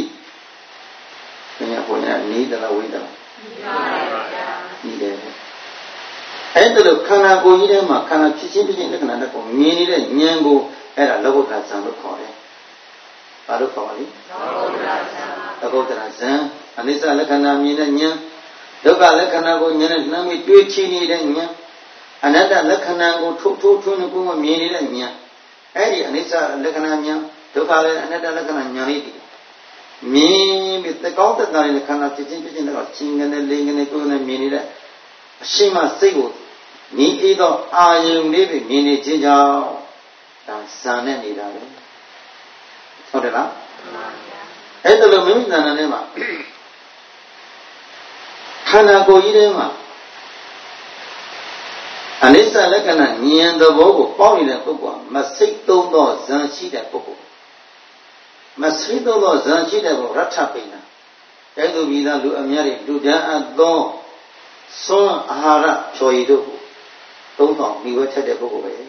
ဉာဏ်ဘုရင်နီးတယ်လားဝိတယ်လားနီးတယ်အဲ့ဒါလို့ခန္ဓာကိုယ်ကြီးထဲမှာခန္ဓာဖြစ်ချင်းဖြစ်ချင်းလက္ခဏာတစ်ခုမြင်နေတဲ့ဉာဏ်ကိုအဲ့ဒါလောကုတ္တရာဇံလို့ခေါ်တယ်။ဘာလို့ခေါ်ပါလဲ။လောကုတ္တရာဇံအနိစ္စလက္ခဏာမြင်တဲ့ဉာဏ်ဒုက္ခလက္ခဏာကိုဉာဏ်နဲ့နှမ်းပြီးတွေးချနေတဲ့ဉာဏ်အနတ္တလက္ခဏာကိုထုတ်ထုတ်ထွန်းကိုမြင်နေတဲ့ဉာဏ်အဲ့ဒီအနိစ္စလက္ခဏာဉာဏ်ဒုက္ခလည်းအနတ္တလက္ခဏာဉာဏ်လေးမြင်ပြီးသကောင်းတတ်တဲ့ခန္ဓာဖြစ်ချင်းဖြစ်ချင်းတော့ချင်းကနေလေးကနေကိုယ်နဲ့မြင်နေတဲ့ရှိမှစိတ်ကိုနီးအေးသောအာယုန်လေးတွေမြင်နေခြင်းကြောင့်ဒါဇာနဲ့နေတာပဲဟုတ်တယ်လားအဲ့ဒါလိုမိမိတဏ္ဍာထဲမှာခန္ဓာကိုယ်ကြီးထဲမှာအနိစ္စလက္ခဏာဉာဏ်သဘောကိုပေါက်နေတဲ့ပုဂ္ဂိုလ်မစိတ်သုံးသောဇံရှိတဲ့ပုဂ္ဂိုလ်မစိတ်သုံးသောဇံရှိတဲ့ပုဂ္ဂိုလ်ရထပိဏအဲသူမိသားလူအများတွေလူဒန်းအပ်သောစွန့်အာဟာရဖြော်ရည်တို့ကိုသုံးဆောင်မိဝဲထက်တဲ့ပုဂ္ဂိုလ်ပဲ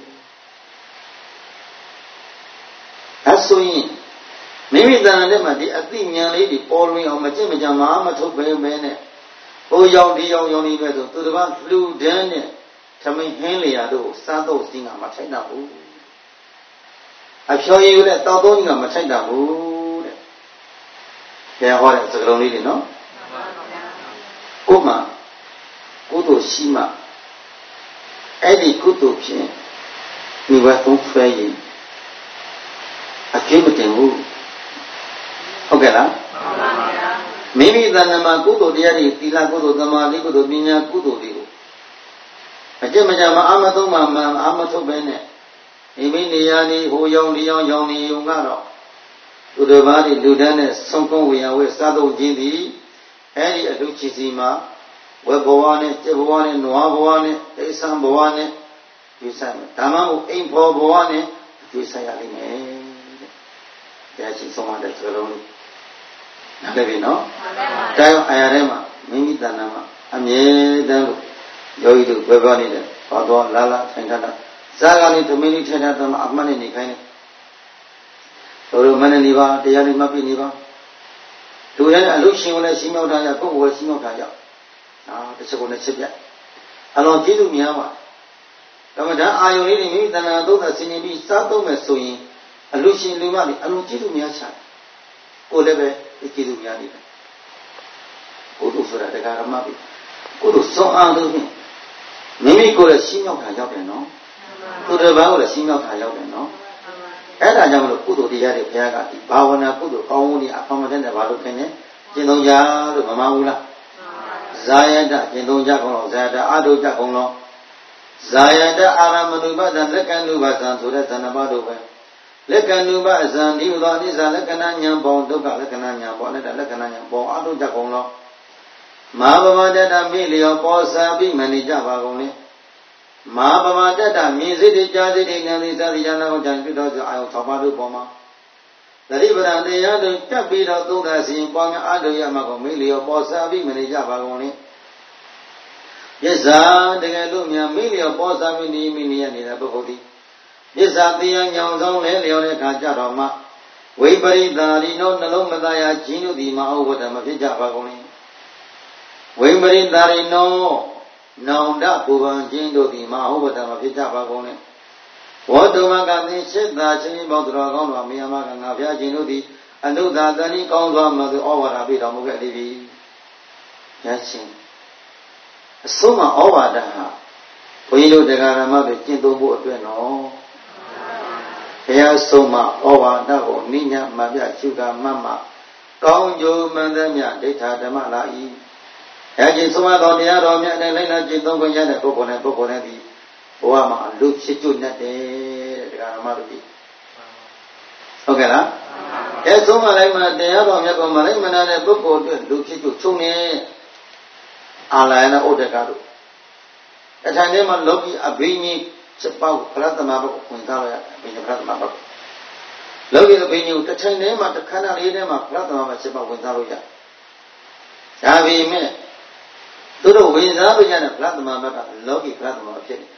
အဲဆိုရင်မိမိတဏ္ဍာထဲမှာဒီအသိဉာဏ်လေးတွေပေါ်လွင်အောင်မကြင့်မကြမ်းမမထုတ်ပဲပဲနဲ့ဟိုရောက်ဒီရောက်ရောက်နေပဲဆိုသူတစ်ပါးလူဒန်းနဲ့သမင်ဟင်းလျာတို့စားတော့စင်းကမထိုက်တော့ဘူးအဖြော်ရည်ကိုလည်းတောက်သုံးကြီးကမထိုက်တော့ဘူးတဲ့ဘယ်ဟောတဲ့စကားလုံးလေးတွေနော်ကိုမှကုသိုလ်ရှိမှအဲ့ဒီကုသိုလ်ဖြင့်ဒီဘက်သုံးဆွဲရင်အကျိုးမတင်ဘူးဟုတ်ကဲ့လားမှန်ပါဗျာမိမိတဏ္ဍာမှာကုသိုလ်တရားတွေသီလကုသိုလ်သမာဓိကုသိုလ်ပညာကုသိုလ်တွေကိုအကျင့်မကြမအာမသုံးမှမအာမထုတ်ပဲနဲ့မိမိနေရာနေဟိုရောင်ဒီရောင်ရောင်နေုံကတော့သူတို့ဘာတွေလူတန်းနဲ့ဆုံးကုန်းဝေယဝဲစားသုံးခြင်းသည်အဲ့ဒီအထုချီစီမှာဝေဘဝနဲ့စေဘဝနဲ့နွားဘဝနဲ့အိဆံဘဝနဲ့ယူဆိုင်မယ်ဒါမှမဟုတ်အိမ်ဖော်ဘဝနဲ့ယူဆိုင်ရလိမ့်မယ်တဲ့တရားချင်းဆုံးမတဲ့စကားလုံးလေးနားလည်ပြီနော်တိုင်းအာရထဲမှာမိမိတဏ္ဍာမှာအမြဲတမ်းလို့ယောဂီတို့ဘယ်ဘနေတယ်ဘာတော့လာလာထိုင်တာဇာကနေသမင်းလေးထဲတာတော့အမှန်နဲ့နေခိုင်းတယ်တို့တို့မနဲ့နေပါတရားလေးမှတ်ပြီးနေပါလူတိုင်းအလို့ရှင်ကိုလည်းရှင်းမြောက်တာရပုဂ္ဂိုလ်ရှင်းမြောက်တာရအာတစ်ချက်ကိုလည်းချက်ပြအလုံးကျေးဇူးများပါကမ္မဋ္ဌာန်းအာယုန်လေးတွေမိမိတဏ္ဍာသုံးသဆင်ញင်ပြီးစားသုံးမယ်ဆိုရင်အလို့ရှင်လူမတွေအလုံးကျေးဇူးများချတယ်ကိုယ်လည်းပဲဒီကျေးဇူးများနေတယ်ကိုယ်တို့ဆိုတာတရားဓမ္မပြီကိုယ်တို့စွန့်အားလို့ဖြင့်မိမိကိုယ်လည်းရှင်းမြောက်တာရောက်တယ်နော်သူတစ်ပါးကိုလည်းရှင်းမြောက်တာရောက်တယ်နော်အဲ့ဒါကြောင့်မလို့ကုသိုလ်တရားတွေဘုရားကဒီဘာဝနာကုသိုလ်ကောင်းမှုတွေအဖော်မတဲ့နဲ့ဘာလို့ခင်လဲကျင့်သုံးကြလို့မမှန်ဘူးလားဇာယတကျင့်သုံးကြကုန်လို့ဇာယတအာထုကြကုန်လို့ဇာယတအာရမဏုပဒလက္ခဏုပသံဆိုတဲ့သဏ္ဍပါတို့ပဲလက္ခဏုပဇံဒီဥသောအိဇာလက္ခဏဉာဏ်ပေါဒုက္ခလက္ခဏဉာဏ်ပေါအနတ္တလက္ခဏဉာဏ်ပေါအာထုကြကုန်လို့မဟာဗမတတမိလျောပေါ်စာပြီးမနေကြပါကုန်လေမဟာဗမတတမြင်စိတ်ကြားစိတ်ဉာဏ်သိသတိဉာဏ်ကိုကြံပြုတော်ဆိုအာယု၆ပါးတို့ပေါ်မှာသတိပဋ္ဌာန်တရားတို့တက်ပြီးတော့သုံးသစဉ်ပွားများအားထုတ်ရမှာကိုမိလျောပေါ်စာပြီးမနေကြပါကုန်လေပစ္စာတကယ်လို့များမိလျောပေါ်စာပြီးနေမိနေရနေတဲ့ပုဂ္ဂိုလ်ဒီပစ္စာတရားညောင်ဆောင်လဲလျော်တဲ့ခါကြတော့မှဝိပရိသာရိနောနှလုံးမသားရခြင်းတို့ဒီမဟုတ်ဝတ္တမဖြစ်ကြပါကုန်လေဝိပရိသာရိနောနောင်တပူပန်ခြင်းတို့ဒီမဟုတ်ဝတ္တမဖြစ်ကြပါကုန်လေဝတ္တမကသင်စိတ်သာချင်းပေါတော်ကောင်းတော်မြတ်မကငါဖျားခြင်းတို့သည်အနုသာတဏိကောင်းစွာမသိဩဝါဒပေးတော်မူခဲ့သည်။ရချင်းအဆုံးမဩဝါဒဟာဘုန်းကြီးတို့တရားဓမ္မတွေကျင့်သုံးဖို့အတွက်နော်။ဘုရားဆုံးမဩဝါဒကိုနိညာမပြရှုကမမကောင်းကျိုးမှန်သမျှဒိဋ္ဌာဓမ္မလာ၏။ရချင်းဆုံးမတော်တရားတော်မြတ်နဲ့လိုက်လာကျင့်သုံးခွင့်ရတဲ့ပုဂ္ဂိုလ်နဲ့ပုဂ္ဂိုလ်နဲ့ဒီဘဝမှာလူဖြစ်ကျွတ်နေတယ်တရားဓမ္မတို့ကြီးဟုတ်ကဲ့လားအဲဆုံးမလိုက်မှတရားတော်မြတ်ကောင်မလိုက်မနာတဲ့ပုဂ္ဂိုလ်အတွက်လူဖြစ်ကျွတ်ချုံနေအာလယနာဥဒကတို့အထံထဲမှာလောကီအဘိညာဉ်ချက်ပေါက်ဖရသမဘကိုဝင်သားရအဘိညာဉ်ဖရသမဘလောကီအဘိညာဉ်တစ်ထိုင်ထဲမှာတစ်ခဏလေးထဲမှာဖရသမဘချက်ပေါက်ဝင်သားလို့ရဒါပေမဲ့သူတို့ဝင်စားလို့ရတဲ့ဖရသမဘကလောကီဖရသမဘဖြစ်တယ်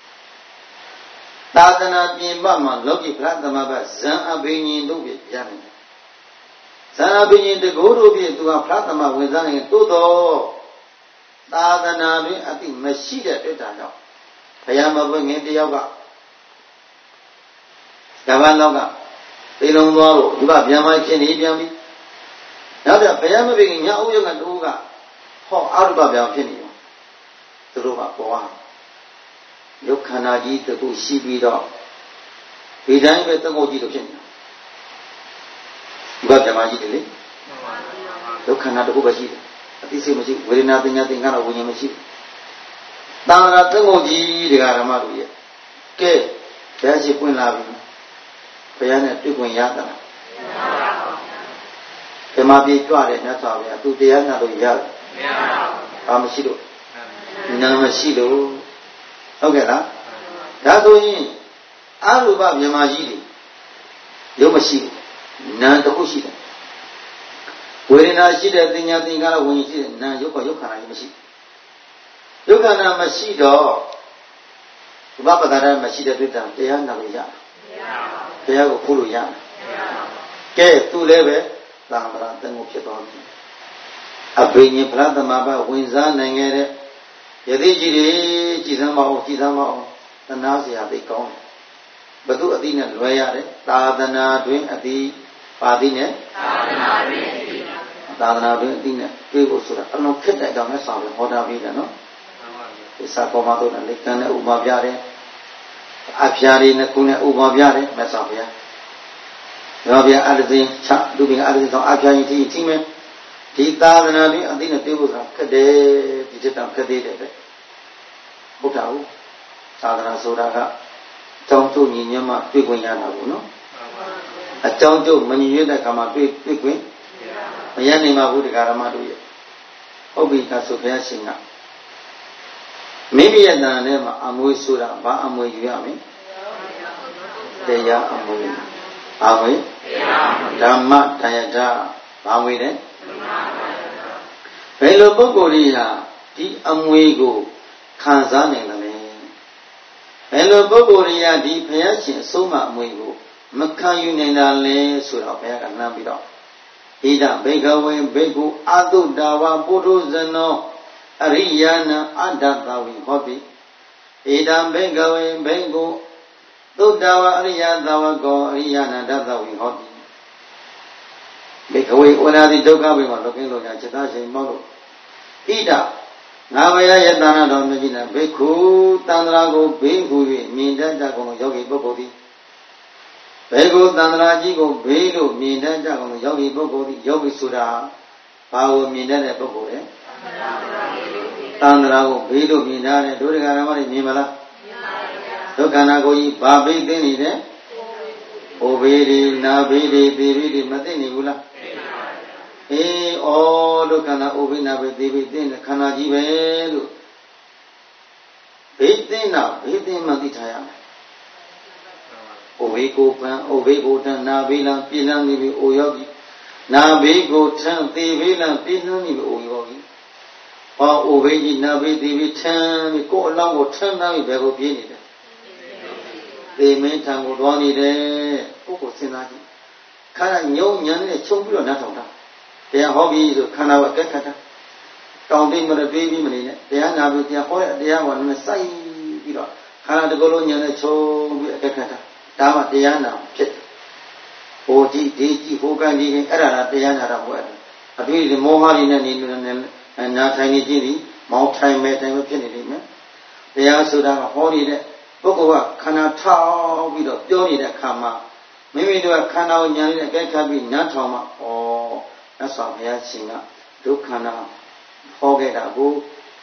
သာသနာပြင်ပမှာလောကီဖရသမဘဇံအဘိညာဉ်တို့ပြရမယ်ဇံအဘိညာဉ်တကိုးတို့ပြသူကဖရသမဝင်စားရင်တိုးတော့သာသနာတွင်အတိမရှိတဲ့တွေ့တာကြောင့်ဘုရားမပွင့်ငင်တယောက်ကကမ္ဘာလောကသေလုံးသွားလို့ဒီကပြန်မဖြစ်နေပြန်ပြီနောက်ပြဘုရားမပွင့်ငင်ညအုပ်ရကတူကဟောအာရုပပြန်ဖြစ်နေတယ်သူတို့ကပေါ်ရုပ်ခန္ဓာကြီးတစ်ခုရှိပြီးတော့ဒီတိုင်းပဲသံဃာကြီးတို့ဖြစ်နေတာဒီကဗြဟ္မာကြီးတယ်လေရုပ်ခန္ဓာတစ်ခုပဲရှိတယ်အသိစိတ်မရှိဝေဒနာပညာသင်္ခါရဝိညာဉ်မရှိ Tara Tangoji, the Garamadu. Gay, there's a point loving. Payana took one yada. There might be twelve, not all. To the other yard. Amasido. Namasido. Okay, that's all. Aruba Yamaji. Yomasi. None the Hushida. When I see that thing, I think I will see it. Now you can Masi. You can have Masido. Baba that I Masida with them. They are Navia. They are Puluya. Get two level. Tamara, then Mukibon. A bring you plant the Maba, Winzan, and get it. Yadiji, Chizama, Chizama, the Nazi have they gone. But do a dinner, Royale, Tadana, doing a tea, Padine, Tadana, doing dinner, people should have no kid that don't mess up with Hoda Vida, no? The Sakomato and Likana Umabiare, Apiari, Nakuna Umabiare, Messapia. Rabia Adzi, Chap, doing Adzi on Apiani Timen, Tita and Abi, and dinner tables are Kade, Digital Kade, Hotau, Sadana Soda. Trong tu nhìn nhau mà tuy quên nhà nào cũng nó, à trong tu mình nhìn thấy cả mà tuy tuy quên, mà nhà này mà vui thì cả mà vui, ông bị cả số phép sinh à, mấy bây giờ này mà amui sura ba amui gì à mình, để ya amui, amui, dhamma dayada amui đấy, vậy lúc bố cô đi à, đi amui cô khán giả này là Hello, Bogoria, the Payachin, Soma Mugo, Makayu Nale, Sura Paya Nabido. Ida, Begaway, Begu, Adu Dawa, Bodo Zeno, Ariana, Adatawi, Hobby. Ida, Begaway, Begu, Dudawa, Ariana, Go, Ariana, Datawi, Hobby. Begaway, when I did Doga, we were looking at Chetashi Moro. Ida. Navaya Yadana Domina, Beku, Tandrago, Beku, Mindajago, Yogi Bogodi. Bego, Tandrajigo, Belu, Mindajago, Yogi Bogodi, Yogi Suda, Power Mindana Bogode. Tandrago, Belu, Mindana, Durigaramari, Mimala. Dokanago, Babi, Denide, Obedi, Nabidi, Bidi, Matinibula. Eh, all the kind of Obina with David, the Kanaji, Baitin now, Baitin Matitaya. Oveko, Oveko, Navila, Pilani, Oyogi, Navego, Tan, Devila, Pilani, Oyogi. Or Ovegi, Navi, David, Tan, go along or turn down with Bego Pianida. They may tango Doni there, Oko Sinaki. Kana Yon Yan, a Chobu or Natota. Their hobby is to kind of a decada. Counting with a baby minute. They are now with their boy, they are one Messiah. Canada Golonian, so with a decada. Dama Diana, Pit. O D D, Hogani, Era, Diana, well. I do the Mohan in and not tiny Gini, Mount Time met and opinion. They are so that a holy Bogova cannot tell with a Johnny that come up. Maybe do a canal in a get cabin, not Toma or. That's why we are seeing a Dukana Hogeda Boo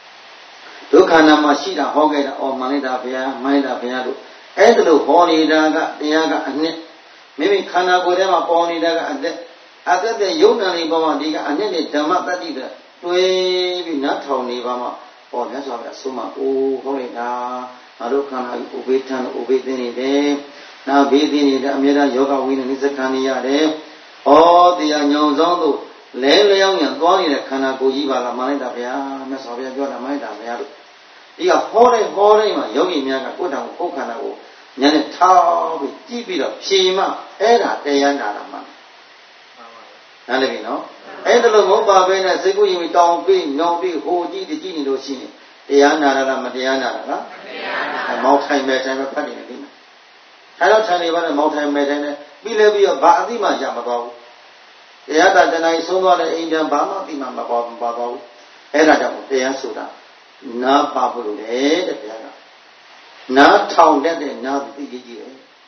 Dukana Mashida Hogeda or Manida Via, Manida Viado. Edlu Holy Daga, Diaga, and Net. Maybe Kana Godema Pony Daga and that. After the Yonani Bama Diga and then the Matadida, Dway not Tony Bama or that's why I Suma, oh, Holy Da, Adukana, Ubitan, Ubidini Day. Now Bidini, the Amira Yoga Win and Izakania Day. Oh, the young Zondo, Leleon and Bonnie, the Kanagojiva, Manida Via, Messavia, Manida Via. The holy, holy, Yogi Miaga, Kodan, Kokanago, Yanetao, with Tibida, Shima, Era, Diana, man. And you know, and the Lomoba Vena, Segu, we don't be, no be, who did the Gini Dosini, Diana, Madiana, and multi metal cutting a dinner. I don't tell you what a multi metal. Believe a Badima Yamago. The other than I saw the Indian Bama, the Mama Babo, Edadam, the Ansuda. Not Babu, the Piana. Not town that they not the Gigi.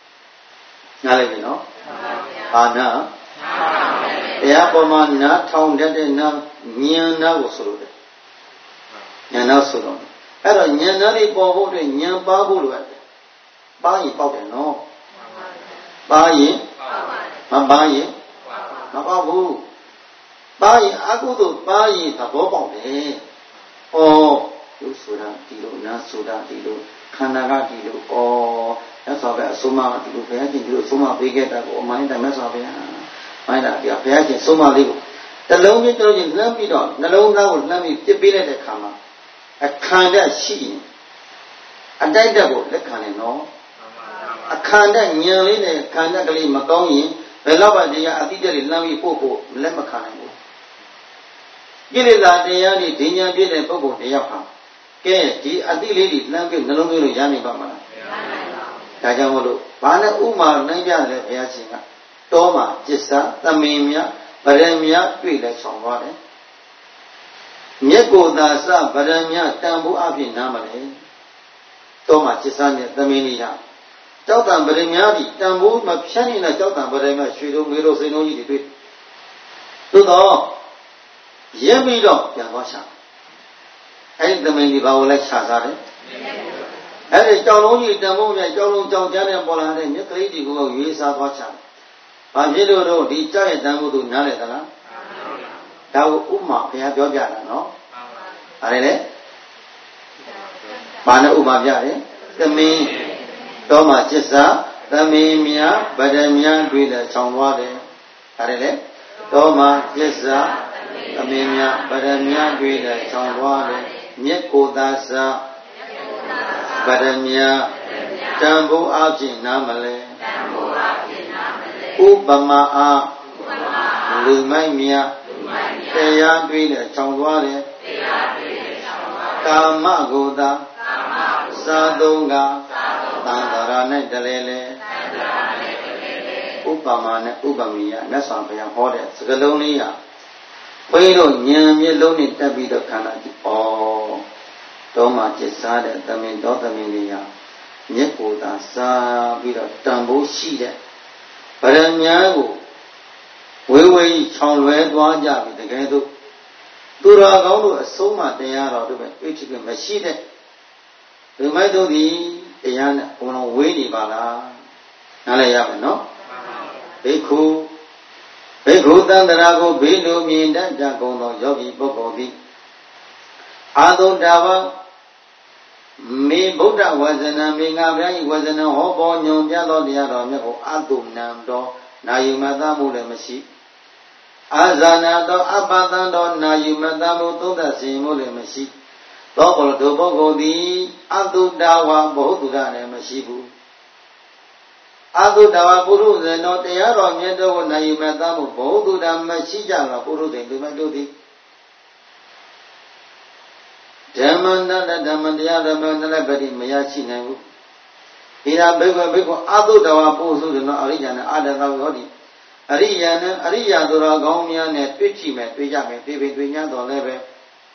Now let me know. Anna. The Apoma not town that they not near Navosuru. And also, အဲ့တော့ဉာဏ်သားလေးပေါ်ဖို့အတွက်ဉာဏ်ပါဖို့လိုရတယ်ပါရင်ပေါက်တယ်နော်ပါရင်မပါရင်မပေါက်ဘူးပါရင်အကုသို့ပါရင်သဘောပေါက်တယ်ဩရုပ်ဆိုတာဒီလိုနာဆိုတာဒီလိုခန္ဓာကဒီလိုဩအဲ့ဆိုပဲအဆုံးမဒီလိုဘုရားရှင်ဒီလိုဆုံးမပေးခဲ့တာကိုအမှန်တိုင်းမဲ့ဆိုဗျာမိုင်းတာဒီဘုရားရှင်ဆုံးမလေးကိုတလုံးချင်းတလုံးချင်းလှမ်းပြီးတော့နှလုံးသားကိုလှမ်းပြီးပြစ်ပေးလိုက်တဲ့ခါမှာအခန္ဓာရှိရင်အတိုက်တက်ကိုလက်ခံတယ်နော်အခန္ဓာညံလေးနဲ့ခန္ဓာကလေးမကောင်းရင်ဘယ်တော့မှတရားအတိတ်တွေလှမ်းပြီးပို့ဖို့လက်မခံနိုင်ဘူးကိလေသာတရားတွေဒိညာပြည့်တဲ့ပုဂ္ဂိုလ်တယောက်ဟာကဲဒီအတိလေးတွေလှမ်းပြီးနှလုံးသွင်းလို့ရနိုင်ပါမလားမရနိုင်ပါဘူးဒါကြောင့်မို့လို့ဘာနဲ့ဥမာနိုင်ပြတယ်ဘုရားရှင်ကတောမှာจิตစာသမင်မြဗရမမြတွေ့လဲဆောင်သွားတယ်မြက်ကိုသာစဗရမမြတန်ဖိုးအဖြစ်နားမလဲတောမှာจิตစာနဲ့သမင်လေးဟာကြောက်တံဗရမမြဒီတန်ဖိုးမဖြတ်နေတဲ့ကြောက်တံဗရမမြရွှေတို့ငွေတို့စိန်တို့ကြီးတွေတွေ့သို့တော့ရက်ပြီးတော့ပြန်သွားရှာအဲ့ဒီသမင်ဒီဘာကိုလဲရှာစားတယ်အဲ့ဒီကြောက်လုံးကြီးတန်ဖိုးမြကြောက်လုံးကြောက်ကြတဲ့ပေါ်လာတဲ့မြက်ကလေးတွေကိုရွေးစားသွားရှာဘာဖြစ်လို့တော့ဒီကြောက်ရဲ့တန်ဖိုးသူနားလဲသလားဒါကိုဥမာဘုရားပြောပြတာနော်ဟာလေလေဘာနဲ့ဥမာပြတယ်သမင်တော့မှจิตစာသမင်မြဗဒမြတွေ့လဲချောင်သွားတယ်ဟာလေလေတော့မှจิตစာသမင်မြဗဒမြတွေ့လဲချောင်သွားတယ်မြက်ကိုသာစာဗဒမြတန်ဖိုးအဖြစ်နားမလဲတန်ဖိုးအဖြစ်နားမလဲဥပမာအားလူမိုက်မြတရားတွေ့တဲ့ချောင်သွားတယ်တရားတွေ့တဲ့ချောင်သွားတယ်ကာမကိုသာကာမကိုသာသုံးကသံဃာနဲ့တလဲလဲသံဃာနဲ့တလဲလဲဥပမာနဲ့ဥပမီယမြတ်စွာဘုရားဟောတဲ့စကားလုံးလေးဟာဘုန်းကြီးတို့ဉာဏ်မျက်လုံးနဲ့တက်ပြီးတော့ခန္ဓာကြည့်ဩတော့မှจิตစားတဲ့သမင်တော်သမင်လေးဟာမြက်ကိုသာစားပြီးတော့တန်ဖိုးရှိတဲ့ဗရမညာကိုဝေဝေးချောင်လွဲသွားကြပြီတကယ်တော့သူတော်ကောင်းတို့အဆုံးမတရားတော်တို့ပဲအဖြစ်ကမရှိတဲ့ဒီမိုက်တို့ဒီတရားနဲ့ဘုံလုံးဝေးနေပါလားနားလည်ရမယ်နော်ဘိက္ခုဘိက္ခုတန္တရာကိုဘေးလိုမြင်တတ်ကြကုန်သောယောဂီပုဂ္ဂိုလ်သည်အာသုတဝမေဗုဒ္ဓဝဇနံမေငါဗျာဤဝဇနံဟောပေါ်ညွန်ပြသောတရားတော်မြတ်ကိုအာသုနံတော်နာယူမသားမှုလည်းမရှိအာဇာနာတော်အပ္ပတံတော်နာယူမသားမှုသုံးသပ်စီမှုလည်းမရှိသောဘုဒ္ဓပုဂ္ဂိုလ်သည်အတုတဝါဘုဟုတလည်းမရှိဘူးအတုတဝါပုရုဇဉ်တော်တရားတော်မြတ်တော်ကိုနာယူမသားမှုဘုဟုတမရှိကြတော့ပုရုဇဉ်သူမတို့သည်ဓမ္မန္တဓမ္မတရားဓမ္မန္တလည်းပတိမရရှိနိုင်ဘူးဣရာဘိက္ခဘိက္ခအတုတဝါပုစုတော်အရိယာနဲ့အာတသောဟောဒီအရိယာနဲ့အရိယာသူတော်ကောင်းများနဲ့တွေ့ကြည့်မယ်တွေ့ကြမယ်တွေ့ပြီတွေ့냐တော်လည်းပဲ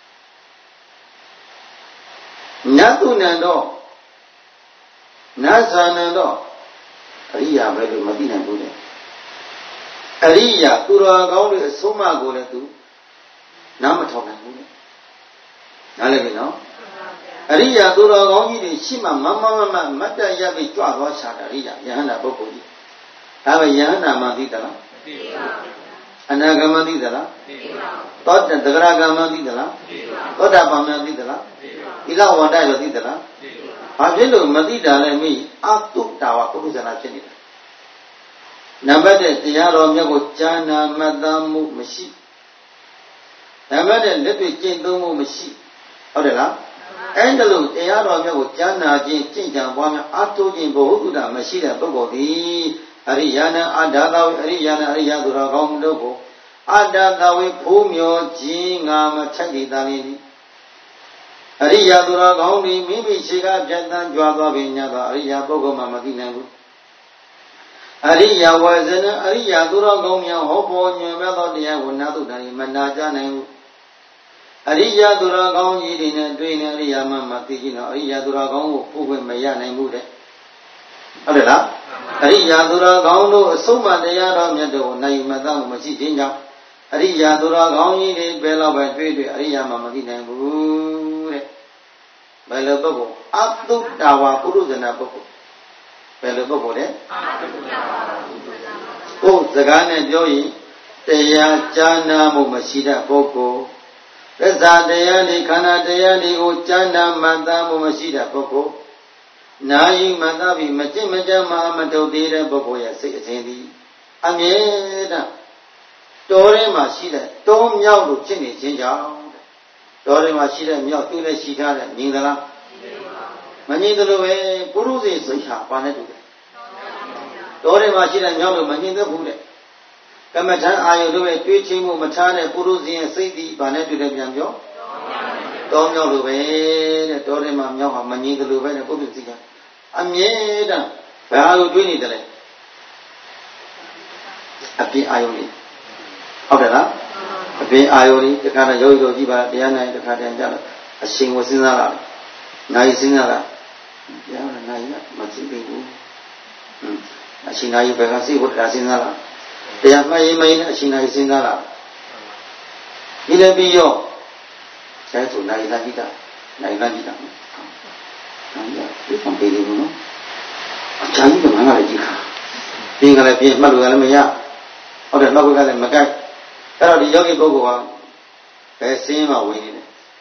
နတ်သူနံတော့နတ်ဇာနံတော့အရိယာပဲလို့မသိနိုင်ဘူးလေအရိယာသူတော်ကောင်းတွေအဆုံးအမကိုလည်းသူနားမထောင်နိုင်ဘူးလေနားလည်ပြီနော်အရိယာသူတော်ကောင်းကြီးတွေရှိမှမမမမမတ်တရပြီးကြွသွားချတာအရိယာယဟန္တာပုဂ္ဂိုလ်ကြီးဒါပဲယဟန္တာမှသိသလားမသိပါဘူးအနာဂမသိသလားသိပါဘူးသောတသဂရဂမသိသလားသိပါဘူးသောတာပန်မှသိသလားသိပါဘူးသီလဝန္တရောသိသလားသိပါဘူးဘာဖြစ်လို့မသိတာလဲမိအတုတာဝပုရုဇနာဖြစ်နေတာနံပါတ်တစ်တရားတော်မြတ်ကိုကြားနာမှတ်သားမှုမရှိနံပါတ်တစ်လက်တွေ့ကျင့်သုံးမှုမရှိဟုတ်တယ်လားအဲ့ဒါလို့တရားတော်မြတ်ကိုကြားနာခြင်းကျင့်ကြံပွားများအထုခြင်းဘုဟုတ္တမရှိတဲ့ပုဂ္ဂိုလ်သည်အရိယာနံအတ္တသာဝေအရိယာနံအရိယာသူတော်ကောင်းတို့ကိုအတ္တသာဝေဖိုးမြော်ခြင်းငါမထိုက်တည်သာလေသည်အရိယာသူတော်ကောင်းသည်မိမိရှိကပြတ်တန်းကြွားသွားပြီညာသောအရိယာပုဂ္ဂိုလ်မှမသိနိုင်ဘူးအရိယာဝဇနအရိယာသူတော်ကောင်းများဟောပေါ်ညွှန်မဲ့သောတရားကိုနာသုတ္တရိမနာကြနိုင်ဘူးအရိယာသူတော်ကောင်းကြီးတွေနဲ့တွေ့နေအရိယာမှမသိကြတော့အရိယာသူတော်ကောင်းကိုဖို့ခွင့်မရနိုင်ဘူးတဲ့ဟုတ်တယ်လားအရိယာသူတော်ကောင်းတို့အဆုံးမတရားတော်မြတ်တို့ကိုနိုင်မသားမှုမရှိခြင်းကြောင့်အရိယာသူတော်ကောင်းကြီးတွေဘယ်တော့ပဲတွေ့တွေ့အရိယာမှမသိနိုင်ဘူးတဲ့ Belo Boko, Abdu Dawa Puruzana Boko. Belo Boko, eh? Oh, the Ghana Joy, Teya Jana Mumashida Boko. Reza Deyani, Kana Deyani, Uchana Manda Mumashida Boko. Nai Madavi, Majimajama, Madodira Boko, Yasindi. Ameda Dore Mashida, Tom Yalu Chini Jinja. Dore Mashida, Yatula Shita, Ningala. Manindalo, Puruzi, Siha, Panetu. Dore Mashida, Yalu, Maninda Hude. Kamatan, I do a Twitching, Matana, Puruzi, and Sidi, Panetu de Bianjo. Tom Yalu, Dore Mamma, Maninda Luven, and Puruzi. Ameda, where are you doing it? A P Ioni. Okay, a P Ioni, the kind of Yogo Diva, Diana, the Kadian, a sing was in a nice in a Yana, Matsu. A Shina, Bagasi, what has in a they have my main, a Shina is in a in a bio. That's what Nailita, Nailita. You can be the one. A child of Mangalika. Being a Lapian Malualamaya. Or the local Magai. There are the Yogi Bogo. They seem away.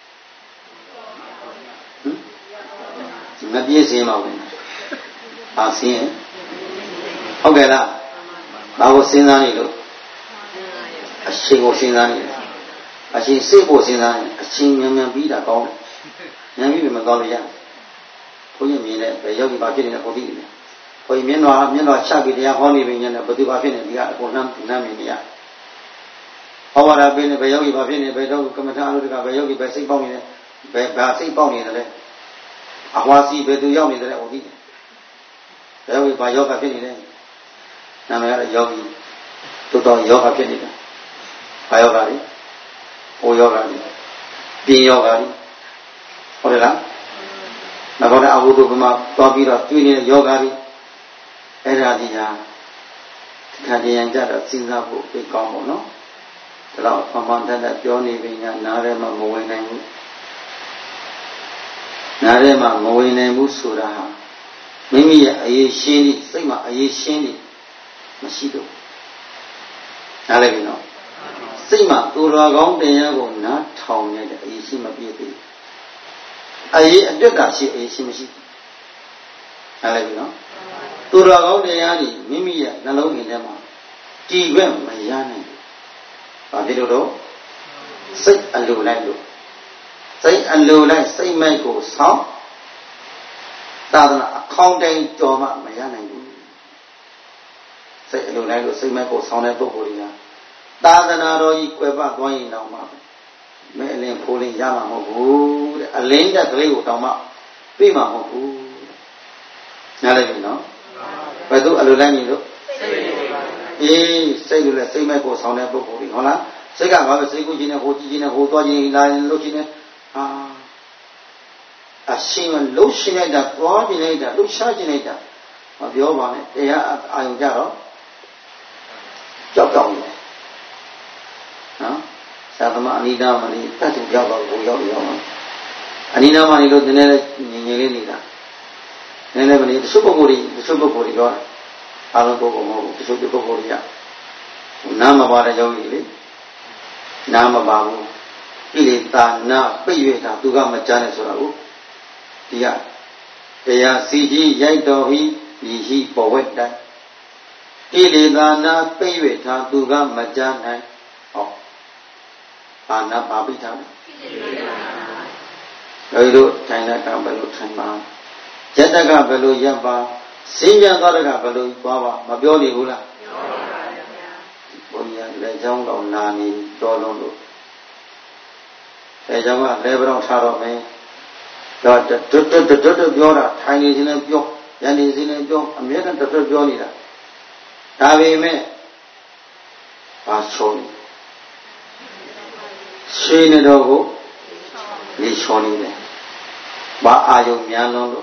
Not the same away. I see it. Okay, that. I was in Anilo. A she was in Anilo. A she say was in Anilo. A she may be the goal. Maybe Magalia. Who you mean that the Yogi Bakin in a body? For you mean no, you know, Chabi, they are only being in a body of in the other one, Namia. How I been a Bayogi Babin, a Bayo, Commandant, a Bayogi, Basic Pony, Basic Pony, a Wasi, Bedu Yomi, the Odi. There we buy yoga penny then. Namara Yogi, to do yoga penny. Ayogari, O Yogari, Be Yogari, or that. Nagora Abuduma, Babira, Twin Yogari. Eradia Kadian Jada Singapore, big combo, no? The Lord commanded that Johnny being a Narema Moine Narema Moine Musuraha. Mimi a Yeshini, Sima a Yeshini, Masido. Alevino. Sima, Uragon de Yago, not town yet, a Yeshima beauty. I did that she a Yeshimishi. Alevino. Turagao de Yani, Mimia, Nalo in them. T. Wem, my Yanni. Pavido, say a low lando. Say a low light, say Michael, sound. Tadana, accounting Joma, my Yanni. Say a low lando, say Michael, sound at Bogoria. Tadana, Roy, Queba, going down. Melin pulling Yama, good. A linda glue, Toma. Prima, good. Nalevino. But do Alulani look? Eh, say to the same echo sound at Bokori. Hola, Sega, I was saying, Gina, Hojina, Hotoji, Line, looking ah, a shame lotionator, coordinator, look charginator of the old one. They are Ayungaro. Job down. Huh? Satama Anida Mani, that's a job of Yoga. Anina Mani looked the Nera. Never the super body, the super body god. I don't go to super body. Nama Bada Yogi, Nama Babu, Ilita, Na, Payeta, Tuga Machana Surabu. Dia, they are C G, Yaitohi, Yihi, Poweta. Ilita, Na, Payeta, Tuga Machana. Oh, Anna Babita. I do China Campbell China. Jataga Belu Yamba, Sinja Daraga Belu Baba, Mabioli Hula. Boya, Lejong on Nani, Dolondo. Lejama, Lebron Sarome. Got the Tutu the Tutu Biora, Chinese in a Bio, Yanis in a Bio, American Tutu Bionida. Tavi me. Pashoni. Shane Dogo, Lishoni. Ba Ayo Miano.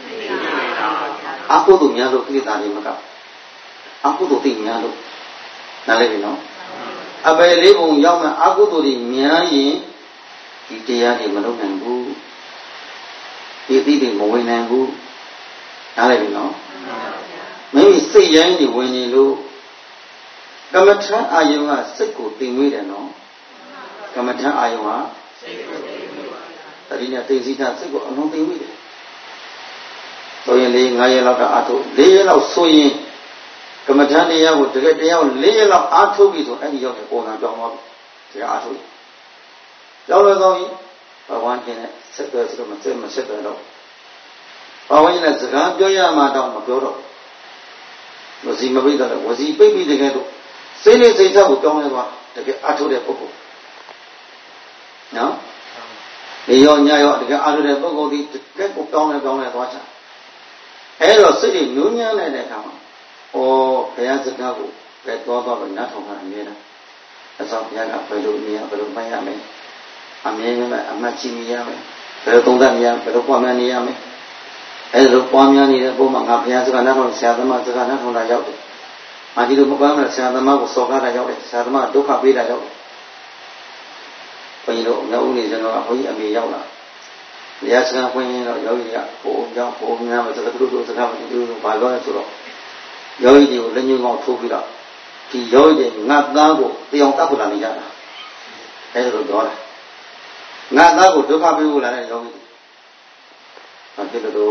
Aku tu mialo kiri tadi maka. Aku tu ting mialo. Nalai no. Abai lebung yau na aku tu di miai. Kita ya di malu nanggu. ဒီတိတိမဝင်နိုင်ဘူးနားလည်ပြီနော်မိမိစိတ်ရိုင်းနေဝင်နေလို့ကမ္မထအာယုံကစိတ်ကိုတင်မွေးတယ်နော်ကမ္မထအာယုံကစိတ်ကိုတင်မွေးပါတတိယသိစိတ်စိတ်ကိုအလုံးတင်မွေးတယ်ဆိုရင်လေး၅ရက်လောက်အားထုတ်၄ရက်လောက်ဆိုရင်ကမ္မထတရားကိုတကယ်တရားကို၄ရက်လောက်အားထုတ်ပြီဆိုအဲ့ဒီရောက်တဲ့ပုံစံကြောင်းသွားပြီတရားအားထုတ်ရောက်လို့တော့ဘဝကျင်နဲ့ဆက်သွယ်ဆိုတော့မဆက်မဆက်တယ်တော့ဘဝကျင်နဲ့စကားပြောရမှတော့မပြောတော့ဝစီမပိတ်တော့ဝစီပိတ်ပြီးတကယ်တော့စိတ်နဲ့စိတ်ဓာတ်ကိုတောင်းလဲသွားတကယ်အားထုတ်တဲ့ပုဂ္ဂိုလ်နော်ဒီရောညရောတကယ်အားထုတ်တဲ့ပုဂ္ဂိုလ်ဒီတကယ်ကိုတောင်းလဲတောင်းလဲသွားချအဲ့တော့စိတ်တွေညှိုးညမ်းနေတဲ့အခါမှာဩဘုရားစကားကိုပဲသွားသွားပဲနားထောင်တာအမြဲတမ်းအဆောင်ဘုရားကဘယ်လိုမြင်ဘယ်လိုမှတ်ရမလဲအမြဲတမ်းအမှတ်ချမိရမယ်ဘယ်လိုသုံးသပ်နေရဘယ်လိုပွားများနေရမယ်အဲ့လိုပွားများနေတဲ့ပုံမှာငါဘုရားစကားနားထောင်ဆရာသမားစကားနားထောင်တာရောက်တယ်။မာဒီလိုမကောင်းတဲ့ဆရာသမားကိုစော်ကားတာရောက်တယ်ဆရာသမားဒုက္ခပေးတာရောက်တယ်။ဘုန်းကြီးတို့ငါဦးနေကျွန်တော်ကဘုန်းကြီးအမေရောက်လာ။တရားစကားဖွင့်ရင်တော့ယောဂီကဘုံကြောင့်ဘုံများမှာသက္ကတုတို့စကားမတူဘူးဘာလို့လဲဆိုတော့ယောဂီတွေကိုလက်ညှိုးကောင်းထိုးပြီးတော့ဒီယောဂီတွေငါသားကိုတရားတတ်ဖို့လာနေကြတာ။အဲဒါလိုပြောတာ။ငါသားကိုဒုက္ခပေးဖို့လာတဲ့ယောဂီတွေဘာဖြစ်လို့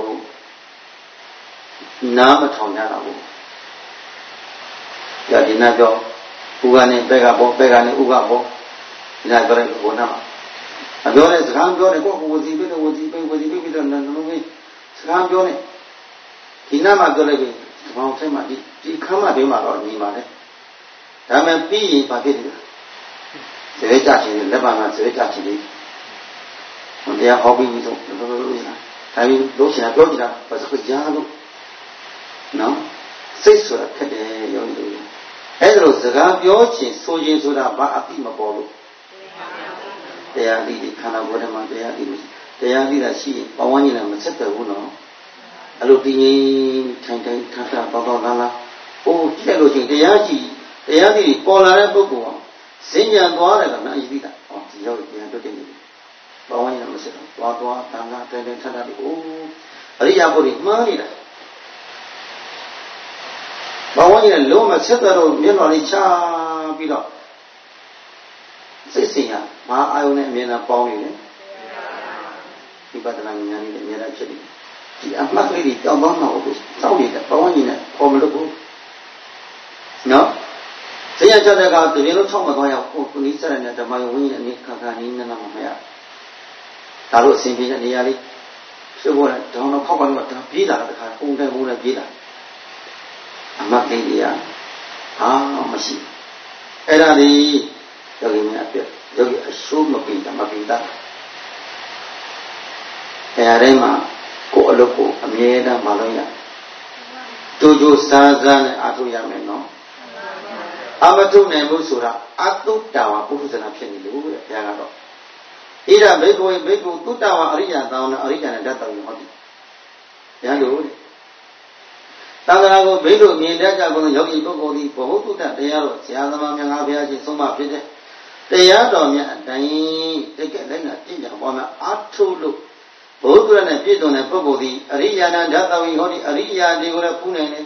နားမထောင်ကြတာဘူးကြာဒီနာပြောဥကနေဘက်ကပေါ်ဘက်ကနေဥကပေါ်ဒီနာပြောတဲ့ဘုနာအပြောတဲ့စကားပြောတယ်ကိုယ်ကဝစီပိလို့ဝစီပိဝစီပိပြီးတော့နှလုံးကြီးစကားပြောနေဒီနာမှာပြောလိုက်ပြီဒီဘောင်ထဲမှာဒီဒီခမ်းမတွေမှာတော့ညီပါလေဒါမှပြီးရင်ဘာဖြစ်လဲဇေကြချင်းလက်ပါကဇေကြချင်းလေးဘုရားဟောပြီးပြီဆိုလို့လို့လို့ဒါပြီးလို့ရှိရင်ပြောကြည့်တာဘာစကကြားလို့နော်စိတ်ဆိုတာခက်တယ်ရောလို့အဲ့ဒါလို့စကားပြောခြင်းဆိုခြင်းဆိုတာဘာအတိမပေါ်လို့တရားအတိခန္ဓာကိုယ်ထဲမှာတရားအတိတရားအတိတာရှိရင်ဘဝဉာဏ်မဆက်တယ်ဘူးနော်အဲ့လိုတင်းကြီးထိုင်ထိုင်ထထပေါပေါလာလာအိုးကြည့်လို့ချင်းတရားကြည့်တရားအတိပေါ်လာတဲ့ပုဂ္ဂိုလ်ကဈဉ္ဉံသွားတယ်ကနာအတိတာဟောဒီရောက်ပြန်တွေ့တယ်ဘဝဉာဏ်မဆက်တော့သွားသွားတန်ခါတဲတဲထထပြီးအိုးအရိယာပုရိမှားနေတာဘဝကြီးနဲ့လုံးမဆက်တော့မျက်နှာလေးချပြီးတော့စိတ်စဉ်ရမဟာအာယုန်နဲ့အမြဲတမ်းပေါင်းနေတယ်ဒီပဒနာဉာဏ်နဲ့အမြဲတမ်းဖြစ်နေဒီအမှတ်လေးတွေတောင်းပေါင်းတော့ကိုစောင့်နေတဲ့ဘဝကြီးနဲ့ပေါ်မလို့ဘူးနော်ဇေယျချက်တဲ့ကတကယ်လို့ထောက်မသွားရဘူးကိုနိစ္စရတဲ့ဓမ္မယဝိညာဉ်နဲ့ခါခါနည်းနည်းမှမရဒါလို့အစဉ်ပြေတဲ့နေရာလေးရှိဖို့လည်းတောင်းတော့ခောက်ကတော့ပြေးလာတာတခါပုံတိုင်းပုံတိုင်းပြေးလာအမတ်လေးတွေကအာမရှိအဲ့ဒါဒီယောဂီများအပြည့်ယောဂီအရှုံးမပြီးတာမပြီးတာတရားတိုင်းမှာကိုယ်အလုပ်ကိုအမြဲတမ်းမလုပ်ရကြိုးကြိုးစားစားနဲ့အားထုတ်ရမယ်နော်အမထုတ်နိုင်ဘူးဆိုတာအတုတ္တဝပုထုဇဏဖြစ်နေလို့တဲ့ဘုရားကတော့ဣဒဘေကဝေဘေကုတုတ္တဝအရိယတောင်းနဲ့အရိယနဲ့ဓာတ်တော်ဟောတယ်ဘုရားတို့သံဃာကိုဘေးလို့မြင်တတ်ကြကုန်သောယောဂီပုဂ္ဂိုလ်သည်ဘ ഹു တုတ္တတရားတော်ဆရာသမားများငါဘုရားရှင်ဆုံးမဖြစ်တဲ့တရားတော်များအတိုင်းတကယ်လည်းငါပြည့်ကြပေါ်မှာအာထုလို့ဘ ഹു တုတ္တနဲ့ပြည့်စုံတဲ့ပုဂ္ဂိုလ်သည်အရိယာနာဓာတ်တော်ဟောဒီအရိယာတွေကိုလည်းပူနိုင်တယ်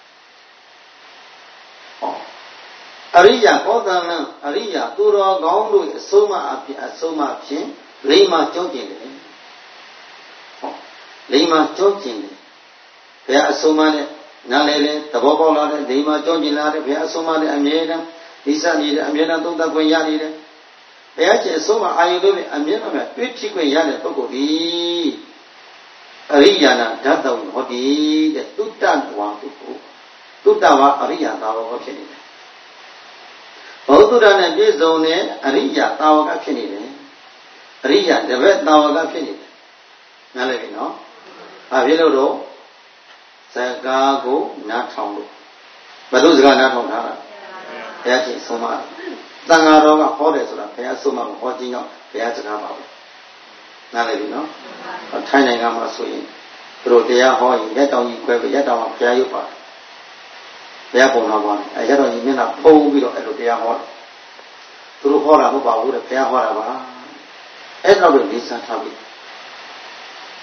ဟောအရိယာဘောဓနာအရိယာသူတော်ကောင်းတို့အဆုံးမအဖြစ်အဆုံးမဖြင့်လိမ္မာကြောကျင်တယ်ဟောလိမ္မာကြောကျင်တယ်ဘုရားအဆုံးမနဲ့နားလေလေသဘောပေါက်လာတဲ့ဒိမာကြောကျင်လာတဲ့ဘုရားအဆုံးမနဲ့အမြဲတမ်းဒီစနေတဲ့အမြဲတမ်းသုံးသပ်ခွင့်ရနေတယ်ဘုရားရှင်အဆုံးမအာယုတို့နဲ့အမြဲတမ်းတွေ့ဖြစ်ခွင့်ရတဲ့ပုဂ္ဂိုလ်ဒီအရိယာနာဓာတ်တော်ဟောဒီတဲ့တုတ္တဝါပုဂ္ဂိုလ်တုတ္တဝါအရိယာသာဝကဖြစ်နေတယ်ဘုဒ္ဓရနဲ့ပြည့်စုံတဲ့အရိယာသာဝကဖြစ်နေတယ်အရိယာတပည့်သာဝကဖြစ်နေတယ်နားလည်ပြီနော်ဘာဖြစ်လို့တော့စကားကိုနားထောင်လို့ဘယ်လိုစကားနားထောင်ထားတာဘုရားရှင်ဆုံးမသံဃာတော်ကဟောတယ်ဆိုတာဘုရားဆုံးမဟောခြင်းကြောင့်ဘုရားစကားပါပဲနားလည်ပြီနော်ထိုင်းနိုင်ငံမှာဆိုရင်သူတို့တရားဟောရင်ရက်တောင်ကြီးခွဲပြီးရက်တောင်ကဘုရားရုပ်ပါဘုရားပုံတော်ပါအဲရက်တော်ကြီးမျက်နှာဖုံးပြီးတော့အဲ့လိုတရားဟောတယ်သူတို့ဟောတာမဟုတ်ပါဘူးတဲ့ဘုရားဟောတာပါအဲ့တော့လေးစားထားပြီ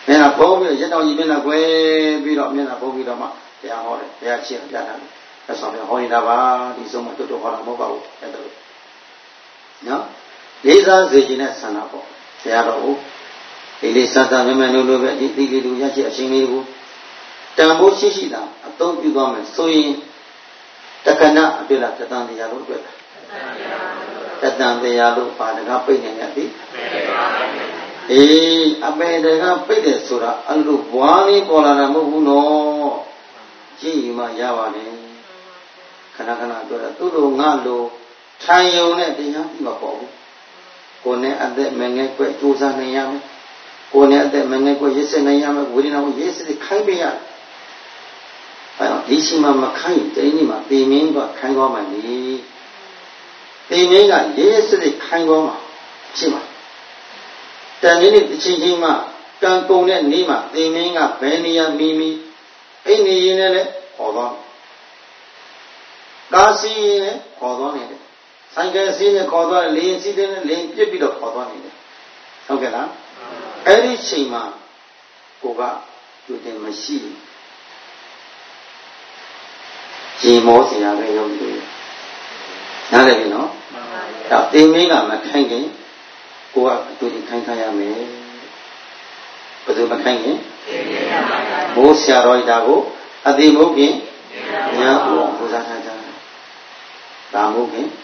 မျက်နှာဖုံးပြီးရက်တော်ကြီးမျက်နှာကွယ်ပြီးတော့မျက်နှာဖုံးပြီးတော့မှတရားဟောတယ်တရားရှင်းပြတာဆက်ဆောင်ပြဟောနေတာပါဒီဆုံးမတို့တို့ဟောတာမဟုတ်ပါဘူးအဲ့ဒါလို့နော်လေးစားစေခြင်းနဲ့ဆန္ဒပေါ့တရားတော်ကိုဒီလေးစားစားမြတ်မြတ်လို့လို့ပဲဒီတိလေးတို့ရရှိအရှင်လေးကိုတန်ဖိုးရှိရှိတာအသုံးပြုသွားမယ်ဆိုရင်တက္ကနာအတွက်လားတတန်တရားလို့အတွက်လားတတန်တရားလို့ပါတကားပိတ်နေရသည်အေးအပေတကားပိတ်တယ်ဆိုတာအဲ့လိုဘွားလေးပေါ်လာတာမဟုတ်ဘူးနော်ကြည့်ယူမှရပါလေခဏခဏပြောတာသူ့လိုငါလိုထိုင်ယုံနဲ့တရားပြီးမပေါ်ဘူးကိုယ်နဲ့အသက်မငယ်ကွက်ကြိုးစားနိုင်ရမယ်ကိုယ်နဲ့အသက်မငယ်ကွက်ရစ်စနိုင်ရမယ်ဝေဒနာကိုရစ်စခိုင်းပေးရတယ်အဲတော့ဒီရှိမှမခိုင်းတဲ့နေ့မှာပေမင်းကခိုင်းသွားမှလေပေမင်းကရစ်စခိုင်းသွားမှရှိမှာတန်ကြီးနေ့တစ်ချိန်ချင်းမှကံကုန်တဲ့နေ့မှာပေမင်းကဘယ်နေရာမိမိအဲ့နေရင်လည်းခေါ်သွားကားစီးရင်လည်းခေါ်သွားနေတယ်ဆိုင်ကယ်စီးနဲ့ခေါ်သွားတယ်လေရင်စီးတဲ့လေရင်ပြစ်ပြီးတော့ခေါ်သွားနေတယ်ဟုတ်ကဲ့လားအဲ့ဒီချိန်မှာကိုကသူတင်မရှိဘူးရေမောစရာပဲရောက်နေတယ်နားလည်ပြီနော်ဒါတင်မင်းကမခိုင်းခင်ကိုကသူတင်ခိုင်းခိုင်းရမယ်ဘယ်သူမခိုင်းခင်မိုးဆရာတော်ဒါကိုအတိမုတ်ခင်ညာဦးပူဇော်ထားကြဒါမုတ်ခင်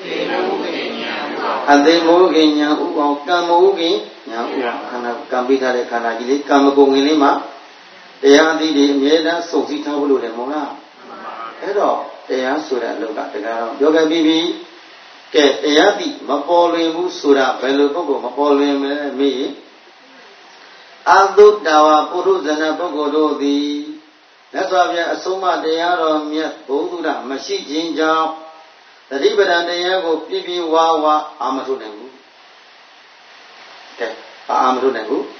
အတိမုတ်ခင်ညာဦးအောင်ကံမုတ်ခင်ညာဦးအောင်ခန္ဓာကံပိထားတဲ့ခန္ဓာကြီးလေးကံမကုန်ခင်လေးမှာတရားအသီးတွေအမြဲတမ်းစုံစည်းထားဖို့လိုတယ်မို့လားအဲ့တော့တရားဆိုတဲ့အလုပ်ကတကယ်တော့ပြောခဲ့ပြီးပြီကဲတရားသီးမပေါ်လွင်ဘူးဆိုတာဘယ်လိုပုဂ္ဂိုလ်မပေါ်လွင်မလဲမေးအာသုတဝပုရုဇဏပုဂ္ဂိုလ်တို့သည်လက်စွာပြန်အဆုံးမတရားတော်မြတ်ဘုဒ္ဓမရှိခြင်းကြောင့်သတိပဋ္ဌာန်တရားကိုပြည့်ပြည့်ဝဝအာမထုတ်နိုင်ဘူးကဲဘာအာမထုတ်နိုင်ဘူး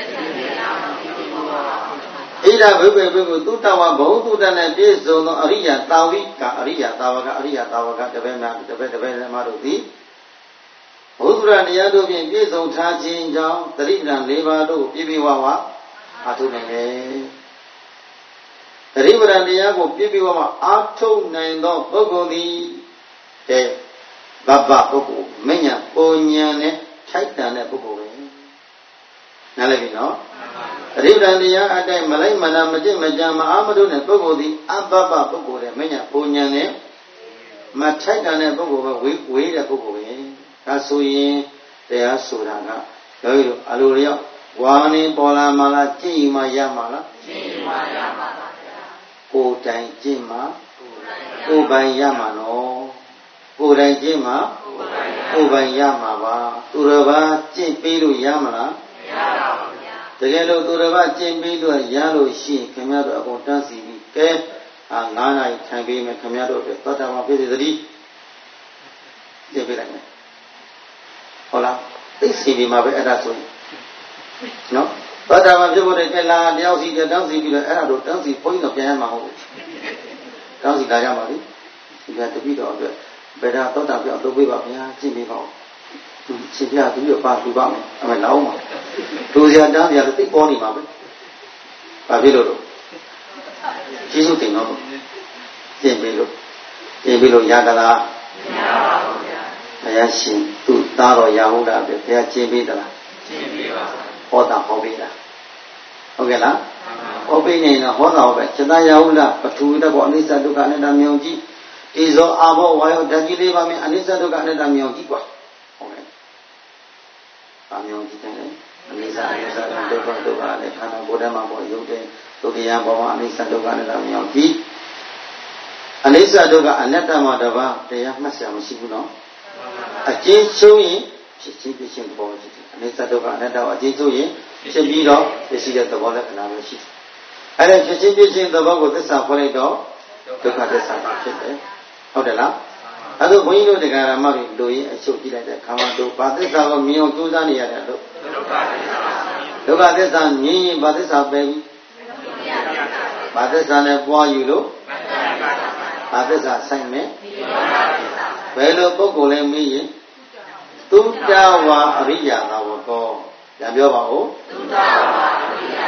ဣဒဘုဗ္ဗေဘုကုသုတဝဘုံသုတနဲ့ပြည့်စုံသောအရိယတာဝိကအရိယတာဝကအရိယတာဝကတပည့်များတပည့်တပည့်များတို့သည်ဘုဒ္ဓတရားတို့ဖြင့်ပြည့်စုံထားခြင်းကြောင့်သတိပဋ္ဌာန်၄ပါးတို့ပြည့်ပြည့်ဝဝအာထုတ်နိုင်တယ်သတိပဋ္ဌာန်တရားကိုပြည့်ပြည့်ဝဝအာထုတ်နိုင်သောပုဂ္ဂိုလ်သည်တဲ့ဘဘပုဂ္ဂိုလ်မညာပုံညာနဲ့ထိုက်တန်တဲ့ပုဂ္ဂိုလ်ပဲနားလည်ပြီနော်သတိပဋ္ဌာန်တရားအတိုင်းမလိုက်မနာမကျင့်မကြံမအားမထုတ်တဲ့ပုဂ္ဂိုလ်သည်အဘဘပုဂ္ဂိုလ်တဲ့မညာပုံညာနဲ့မထိုက်တန်တဲ့ပုဂ္ဂိုလ်ပဲဝေးဝေးတဲ့ပုဂ္ဂိုလ်ပဲဒါဆိုရင်တရားဆိုတာကယောဂီတို့အလိုလျောက်ဝါနေပေါ်လာမှလားကြည့်ယူမှရမှာလားကြည့်ယူမှရမှာပါဗျာကိုယ်တိုင်ကြည့်မှကိုယ်ပိုင်ရမှာနော်ကိုယ်တိုင်ကြည့်မှကိုယ်ပိုင်ရမှာပါသူတော်ဘာကြည့်ပြီးလို့ရမလားမရပါဘူးဗျာတကယ်လို့သူတော်ဘာကြည့်ပြီးလို့ရလို့ရှိရင်ခင်ဗျားတို့အကုန်တန်းစီပြီးကဲအာငါးနာရီထိုင်ပေးမယ်ခင်ဗျားတို့အတွက်သောတာပန်ဖြစ်စေသတည်းကြည့်ပေးလိုက်မယ်ဟုတ်လားသိစီဒီမှာပဲအဲ့ဒါဆိုရင်နော်သောတာပန်ဖြစ်ဖို့တည်းကလာတယောက်စီတယောက်စီပြီးတော့အဲ့ဒါတို့တန်းစီဘုန်းကြီးတော့ပြန်ရမှာဟုတ်ဘူးတန်းစီလာကြပါလိဒီကတပိတော်အတွက်ဘယ်ဒါသောတာပြောက်လုပ်ပေးပါဗျာကြည့်ပေးပါဦးသူရှင်ပြသူရပါလူပါမယ်အမေလောက်မှာလူစရာတန်းစရာသိပေါ်နေမှာပဲဘာဖြစ်လို့လို့ကျေးဇူးတင်တော့ကျင့်ပေးလို့ကျင့်ပေးလို့ရကြလားမရပါဘူးဗျာဘုရားရှင်သူ့သားတော်ရဟုတ်တာပဲဘုရားကျင့်ပေးသလားကျင့်ပေးပါဟောတာဟောပေးတာဟုတ်ကဲ့လားဟောပေးနေတော့ဟောတာဟောပဲစေတရဟုတ်လားပထူတဘောအနိစ္စဒုက္ခအနတ္တမြောင်ကြည့်ဒီဇောအာဘောဝါယောဓာတ်ကြီးလေးပါမယ်အနိစ္စဒုက္ခအနတ္တမြောင်ကြည့်กว่าဟုတ်ကဲ့အာမြောင်ကြည့်တယ်အနိစ္စအနိစ္စဒုက္ခဒုက္ခလည်းခန္ဓာကိုယ်ထဲမှာပေါ်ရုပ်တဲ့ဒုက္ခရာဘောမှာအနိစ္စဒုက္ခအနတ္တမြောင်ကြည့်အနိစ္စဒုက္ခအနတ္တမှာတပါးတရားမှတ်စရာမရှိဘူးနော်အကျဉ်းဆုံးရင်ဖြစ်ချင်းဖြစ်ချင်းသဘောရှိတယ်အနိစ္စဒုက္ခအနတ္တကိုအကျဉ်းဆုံးရင်ဖြစ်ပြီးတော့ဖြစ်ရှိတဲ့သဘောလက္ခဏာပဲရှိတယ်အဲ့ဒါဖြစ်ချင်းဖြစ်ချင်းသဘောကိုသစ္စာဖွင့်လိုက်တော့ဒုက္ခသစ္စာဖြစ်တယ်ဟုတ်တယ်လားအဲ့ဒါဘုန်းကြီးတို့တရားဓမ္မတွေလူရင်းအချုပ်ကြည့်လိုက်တဲ့ခါမှတို့ဘာသစ္စာကိုမြင်အောင်ကြိုးစားနေရတယ်လို့ဒုက္ခသစ္စာဒုက္ခသစ္စာမြင်ရင်ဘာသစ္စာပဲပြီဘာသစ္စာနဲ့ပွားယူလို့ဘာသစ္စာဆိုင်မယ်ဘယ်လိုပုဂ္ဂိုလ်လဲမေးရင်သုတဝါအရိယသာဝကောပြန်ပြောပါဦးသုတဝါအရိယ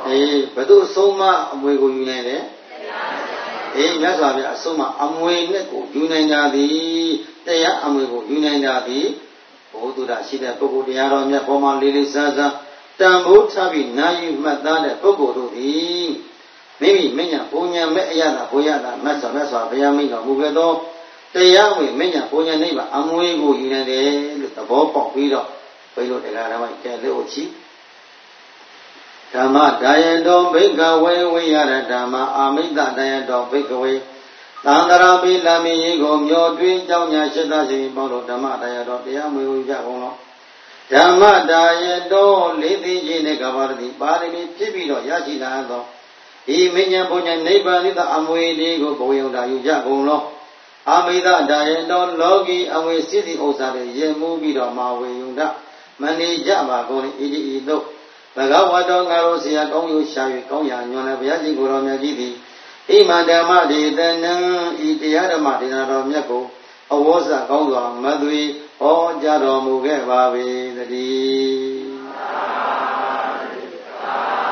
အေးဘယ်သူအဆုံးမအမွေကိုယူနိုင်တယ်အေးမြတ်စွာဘုရားအဆုံးမအမွေနဲ့ကိုယူနိုင်ကြသည်တရားအမွေကိုယူနိုင်ကြသည်ဘုသူဒ္ဓရှိတဲ့ပုဂ္ဂိုလ်တရားတော်မြတ်ပေါ်မှာလေးလေးစားစားတန်ဖိုးထားပြီးနာယူမှတ်သားတဲ့ပုဂ္ဂိုလ်တို့သည်မိမိမညာဘုံညာမဲ့အရသာဘုရားသာမတ်စွာမြတ်စွာဘုရားမိတော်မူခဲ့သောတရားဝင်မညာဘုံညာနိဗ္ဗာန်အမွေကိုယူနိုင်တယ်လို့သဘောပေါက်ပြီးတော့ဘုရားတို့တရားဓမ္မကျက်လို့ချီဓမ္မဒါယတောဘိကဝေဝိရဓမ္မအာမိတဒါယတောဘိကဝေသံဃာပိလမိယေကိုမျောတွင်ကြောင်းညာရှိသရှိပေါလို့ဓမ္မဒါယတောတရားမွေကိုကြကုန်လို့ဓမ္မဒါယတောလေးသိခြင်းနဲ့ကဘာတိပါရမီဖြစ်ပြီးတော့ရရှိလာသောဒီမဉ္ဇဉ်ဘုံညာနိဗ္ဗာန်သအမွေလေးကိုဘဝယုံတာယူကြကုန်လို့အာမိတဒါယတောလောကီအမွေစိစိဥစ္စာတွေရေမှုပြီးတော့မာဝေယုံတာမနေကြပါကုန်၏ဣတိဤသို့ဘဂဝါတော်ငါတို့ဆရာကောင်းယူရှာ၍ကောင်းရာညွန်လည်းဘုရားကြီးကိုယ်တော်မြတ်ကြီးသည်ဣမန္တမဒေသနံဤတရားဓမ္မဒေသနာတော်မြတ်ကိုအဝေါဇကောင်းစွာမသွေဟောကြားတော်မူခဲ့ပါ၏တည်း